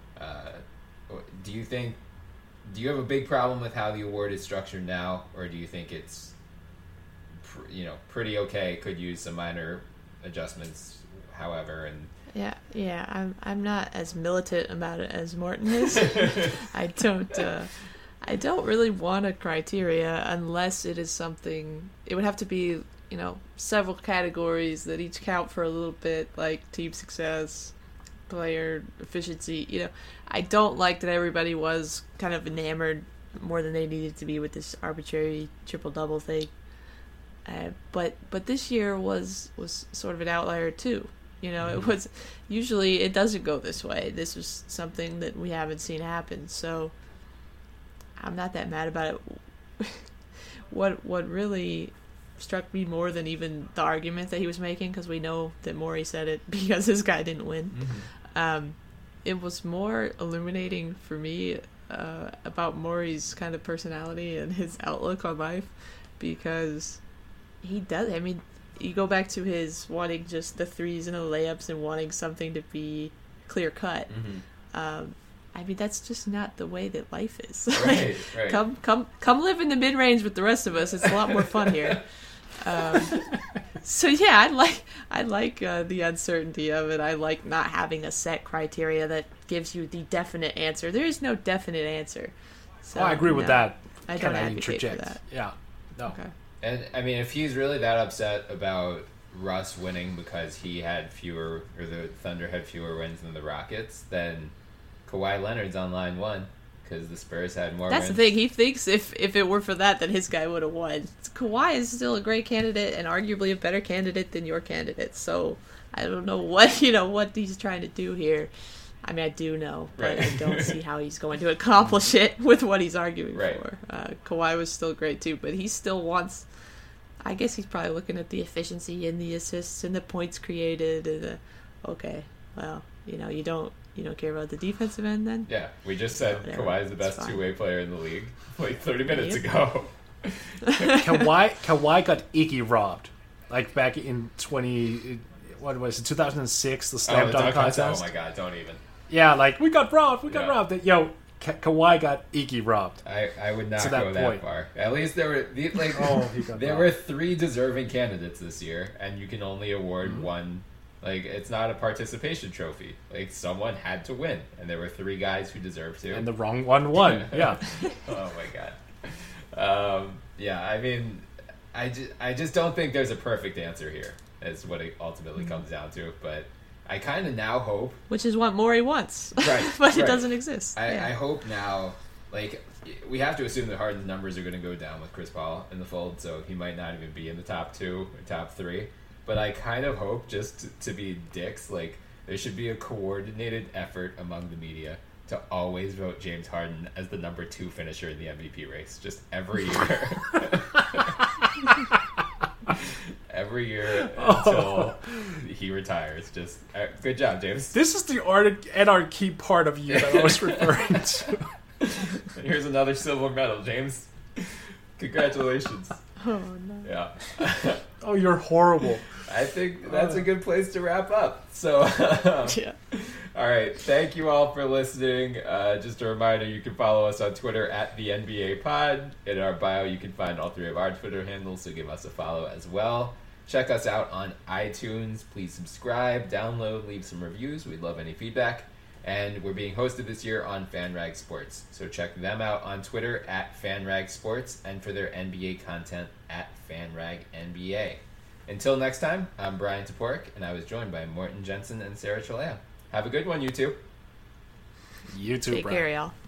Do you have a big problem with how the award is structured now, or do you think it's pretty okay? Could use some minor adjustments, however, and I'm not as militant about it as Morton is. I don't really want a criteria unless it is something. It would have to be several categories that each count for a little bit, like team success, player efficiency. I don't like that everybody was kind of enamored more than they needed to be with this arbitrary triple-double thing. But this year was sort of an outlier too. It was usually it doesn't go this way. This was something that we haven't seen happen. So I'm not that mad about it. What really struck me more than even the argument that he was making, because we know that Morey said it because this guy didn't win. It was more illuminating for me about Morey's kind of personality and his outlook on life, because he does. I mean, you go back to his wanting just the threes and the layups and wanting something to be clear cut. I mean, that's just not the way that life is. Right. Come live in the mid range with the rest of us. It's a lot more fun here. So yeah, I like the uncertainty of it. I like not having a set criteria that gives you the definite answer. There is no definite answer. So, I agree with that. I don't advocate for that. Yeah. No. Okay. And I mean, if he's really that upset about Russ winning because he had fewer, or the Thunder had fewer wins than the Rockets, then Kawhi Leonard's on line one because the Spurs had more That's wins. the thing. He thinks if it were for that, then his guy would have won. Kawhi is still a great candidate and arguably a better candidate than your candidate. So I don't know what he's trying to do here. I mean, I do know, but I don't see how he's going to accomplish it with what he's arguing for. Kawhi was still great too, but he still wants. I guess he's probably looking at the efficiency and the assists and the points created. And you don't care about the defensive end then? Yeah, we just said Kawhi is the best two-way player in the league like 30 minutes Yep. ago. Kawhi got Iggy robbed, like back in 2006, the slam dunk contest. Oh my god, don't even. Yeah, like we got robbed. Yo, Kawhi got Iggy robbed. I would not that go that point. far. At least there were there were 3 deserving candidates this year, and you can only award one. Like, it's not a participation trophy. Like, someone had to win, and there were 3 guys who deserved to. And the wrong one won. Yeah. Oh my god. Yeah, I mean, I just don't think there's a perfect answer here. Is what it ultimately comes down to. But I kind of now hope, Which is what Morey wants, right? but it doesn't exist. I hope now, like, we have to assume that Harden's numbers are going to go down with Chris Paul in the fold, so he might not even be in the top 2 or top 3. But I kind of hope, just to be dicks, like, there should be a coordinated effort among the media to always vote James Harden as the number 2 finisher in the MVP race, just every year. Every year until he retires. Just good job, James. This is the anarchy part of you that I was referring to. And here's another silver medal, James. Congratulations. Oh no. Yeah. Oh, you're horrible. I think that's a good place to wrap up. So, Yeah. all right. Thank you all for listening. Just a reminder, you can follow us on Twitter at the NBA Pod. In our bio, you can find all 3 of our Twitter handles, so give us a follow as well. Check us out on iTunes. Please subscribe, download, leave some reviews. We'd love any feedback. And we're being hosted this year on FanRag Sports. So check them out on Twitter at FanRag Sports and for their NBA content at FanRag NBA. Until next time, I'm Brian Toporek, and I was joined by Morton Jensen and Sarah Chalea. Have a good one, you two. You too, Take Brian. care, y'all.